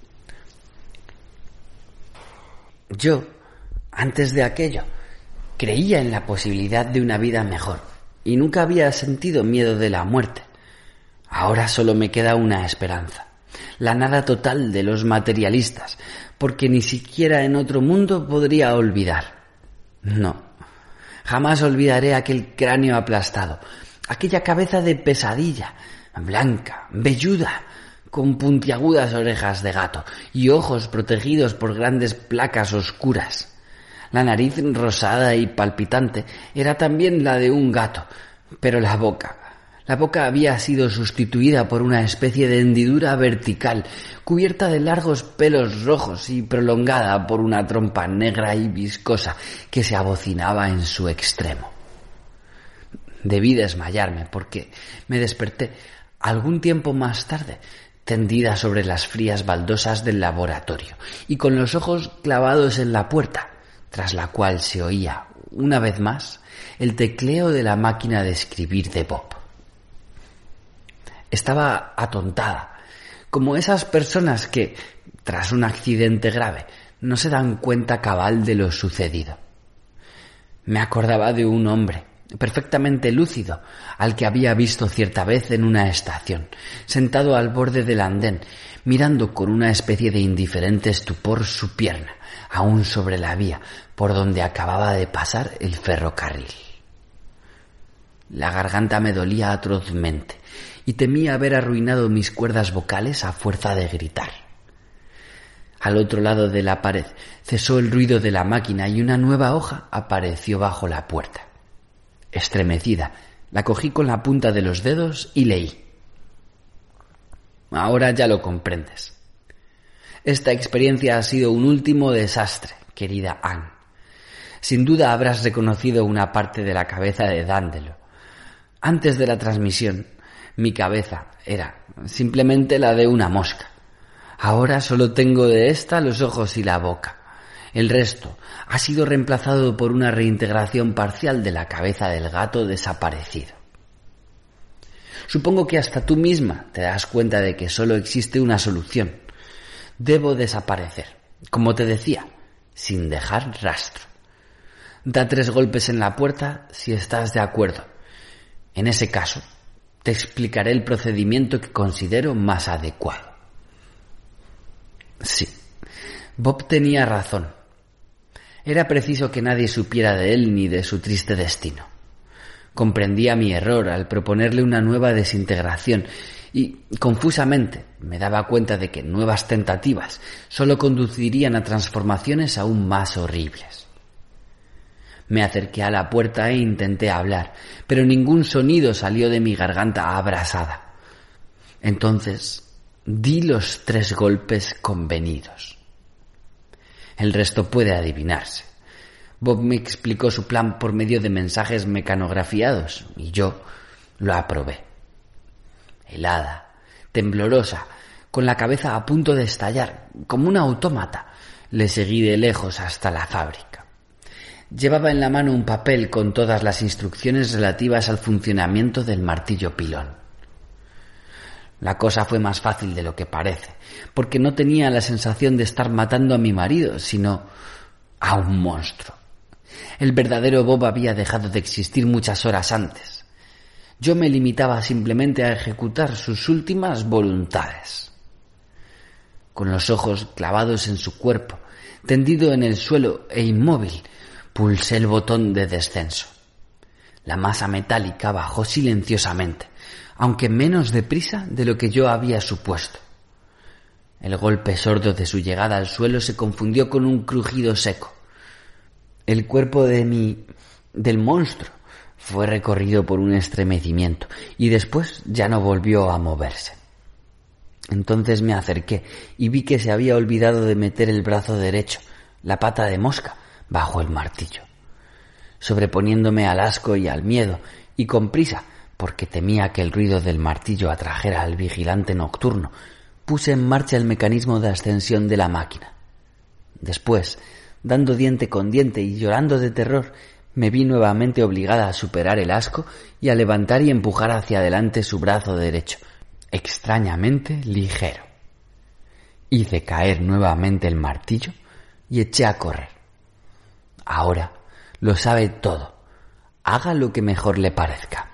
S9: Yo, antes de aquello, creía en la posibilidad de una vida mejor y nunca había sentido miedo de la muerte. Ahora solo me queda una esperanza, la nada total de los materialistas, porque ni siquiera en otro mundo podría olvidar. No, jamás olvidaré aquel cráneo aplastado, aquella cabeza de pesadilla, blanca, velluda, con puntiagudas orejas de gato y ojos protegidos por grandes placas oscuras. La nariz rosada y palpitante era también la de un gato, pero la boca, la boca había sido sustituida por una especie de hendidura vertical, cubierta de largos pelos rojos y prolongada por una trompa negra y viscosa que se abocinaba en su extremo. Debí desmayarme porque me desperté algún tiempo más tarde, tendida sobre las frías baldosas del laboratorio y con los ojos clavados en la puerta, tras la cual se oía, una vez más, el tecleo de la máquina de escribir de Bob. Estaba atontada, como esas personas que, tras un accidente grave, no se dan cuenta cabal de lo sucedido. Me acordaba de un hombre, perfectamente lúcido, al que había visto cierta vez en una estación, sentado al borde del andén, mirando con una especie de indiferente estupor su pierna, aún sobre la vía por donde acababa de pasar el ferrocarril. La garganta me dolía atrozmente y temía haber arruinado mis cuerdas vocales a fuerza de gritar. Al otro lado de la pared cesó el ruido de la máquina y una nueva hoja apareció bajo la puerta. Estremecida, la cogí con la punta de los dedos y leí. Ahora ya lo comprendes. Esta experiencia ha sido un último desastre, querida Anne. Sin duda habrás reconocido una parte de la cabeza de Dandelo. Antes de la transmisión, mi cabeza era simplemente la de una mosca. Ahora solo tengo de esta los ojos y la boca. El resto ha sido reemplazado por una reintegración parcial de la cabeza del gato desaparecido. Supongo que hasta tú misma te das cuenta de que solo existe una solución. Debo desaparecer, como te decía, sin dejar rastro. Da tres golpes en la puerta si estás de acuerdo. En ese caso, te explicaré el procedimiento que considero más adecuado. Sí, Bob tenía razón. Era preciso que nadie supiera de él ni de su triste destino. Comprendía mi error al proponerle una nueva desintegración y, confusamente, me daba cuenta de que nuevas tentativas solo conducirían a transformaciones aún más horribles. Me acerqué a la puerta e intenté hablar, pero ningún sonido salió de mi garganta abrasada. Entonces di los tres golpes convenidos. El resto puede adivinarse. Bob me explicó su plan por medio de mensajes mecanografiados y yo lo aprobé. Helada, temblorosa, con la cabeza a punto de estallar, como un autómata, le seguí de lejos hasta la fábrica. Llevaba en la mano un papel con todas las instrucciones relativas al funcionamiento del martillo pilón. La cosa fue más fácil de lo que parece, porque no tenía la sensación de estar matando a mi marido, sino a un monstruo. El verdadero Bob había dejado de existir muchas horas antes. Yo me limitaba simplemente a ejecutar sus últimas voluntades. Con los ojos clavados en su cuerpo, tendido en el suelo e inmóvil, pulsé el botón de descenso. La masa metálica bajó silenciosamente, aunque menos deprisa de lo que yo había supuesto. El golpe sordo de su llegada al suelo se confundió con un crujido seco. El cuerpo de mi... del monstruo fue recorrido por un estremecimiento y después ya no volvió a moverse. Entonces me acerqué y vi que se había olvidado de meter el brazo derecho, la pata de mosca, bajo el martillo. Sobreponiéndome al asco y al miedo, y con prisa, porque temía que el ruido del martillo atrajera al vigilante nocturno, puse en marcha el mecanismo de ascensión de la máquina. Después, dando diente con diente y llorando de terror, me vi nuevamente obligada a superar el asco y a levantar y empujar hacia adelante su brazo derecho, extrañamente ligero. Hice caer nuevamente el martillo y eché a correr. Ahora lo sabe todo. Haga lo que mejor le parezca.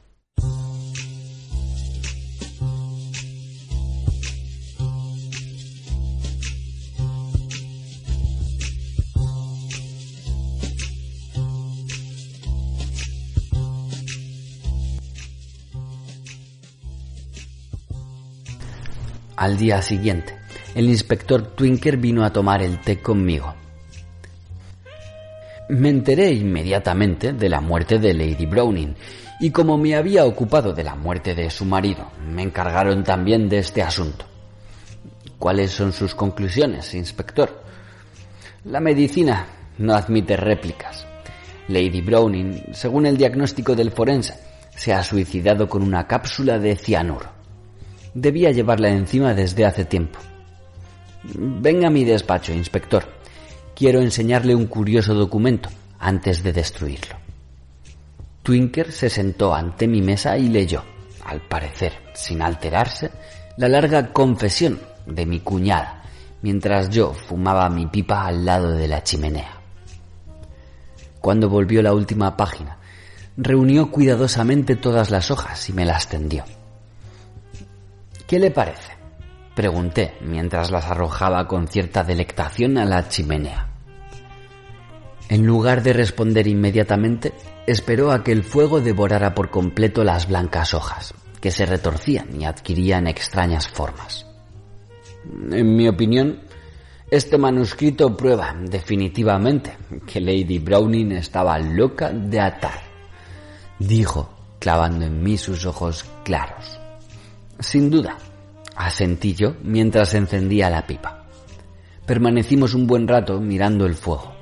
S9: Al día siguiente, el inspector Twinker vino a tomar el té conmigo. Me enteré inmediatamente de la muerte de Lady Browning, y como me había ocupado de la muerte de su marido, me encargaron también de este asunto. ¿Cuáles son sus conclusiones, inspector? La medicina no admite réplicas. Lady Browning, según el diagnóstico del forense, se ha suicidado con una cápsula de cianuro. Debía llevarla encima desde hace tiempo. Venga a mi despacho, inspector. Quiero enseñarle un curioso documento antes de destruirlo. Twinker se sentó ante mi mesa y leyó, al parecer sin alterarse, la larga confesión de mi cuñada, mientras yo fumaba mi pipa al lado de la chimenea. Cuando volvió la última página, reunió cuidadosamente todas las hojas y me las tendió. ¿Qué le parece?, pregunté mientras las arrojaba con cierta delectación a la chimenea. En lugar de responder inmediatamente, esperó a que el fuego devorara por completo las blancas hojas, que se retorcían y adquirían extrañas formas. En mi opinión, este manuscrito prueba definitivamente que Lady Browning estaba loca de atar, dijo, clavando en mí sus ojos claros. Sin duda, asentí yo mientras encendía la pipa. Permanecimos un buen rato mirando el fuego.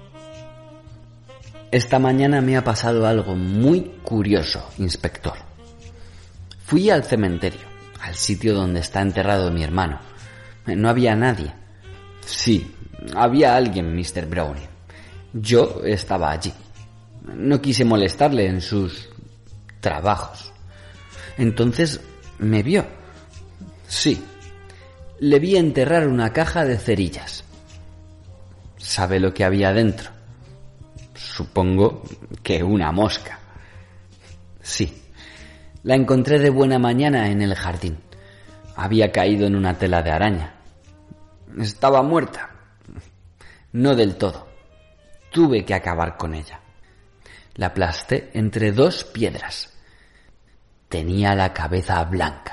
S9: Esta mañana me ha pasado algo muy curioso, inspector. Fui al cementerio, al sitio donde está enterrado mi hermano. No había nadie. Sí, había alguien, mister Browning. Yo estaba allí. No quise molestarle en sus trabajos. Entonces me vio. Sí, le vi enterrar una caja de cerillas. ¿Sabe lo que había dentro? Supongo que una mosca. Sí, la encontré de buena mañana en el jardín. Había caído en una tela de araña. Estaba muerta. No del todo. Tuve que acabar con ella. La aplasté entre dos piedras. Tenía la cabeza blanca.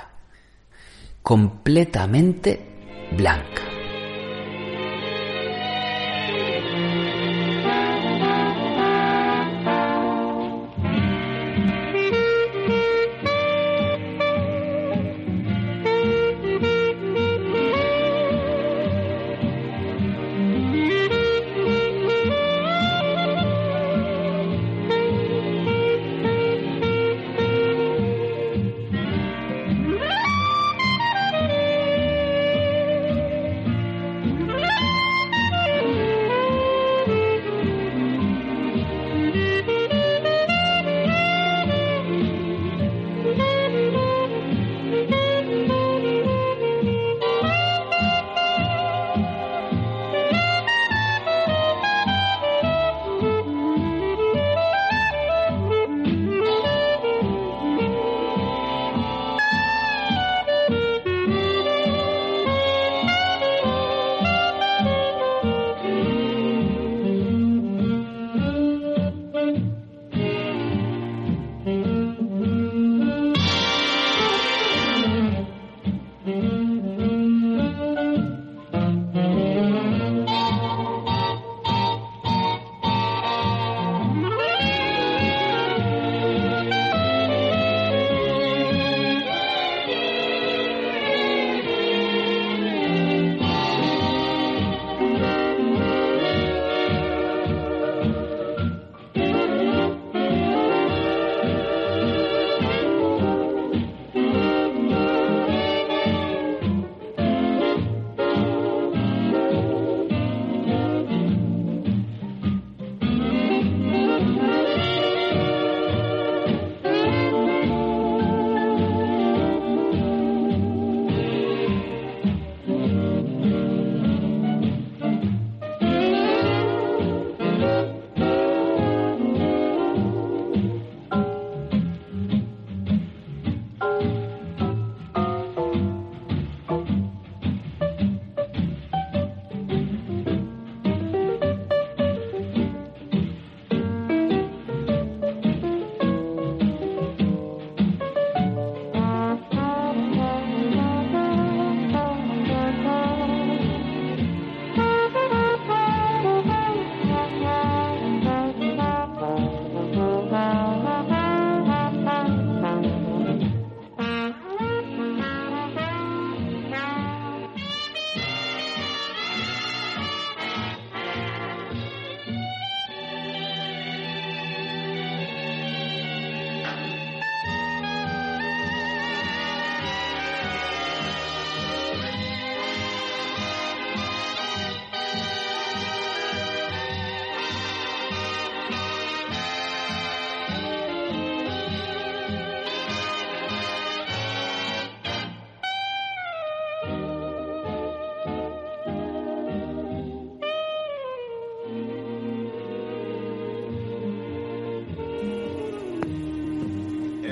S9: Completamente blanca.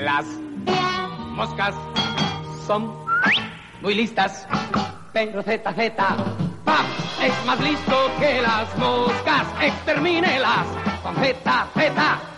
S3: Las moscas son muy listas, pero Z Z, ¡pam! Es más listo que las moscas. Extermínelas con Z Z.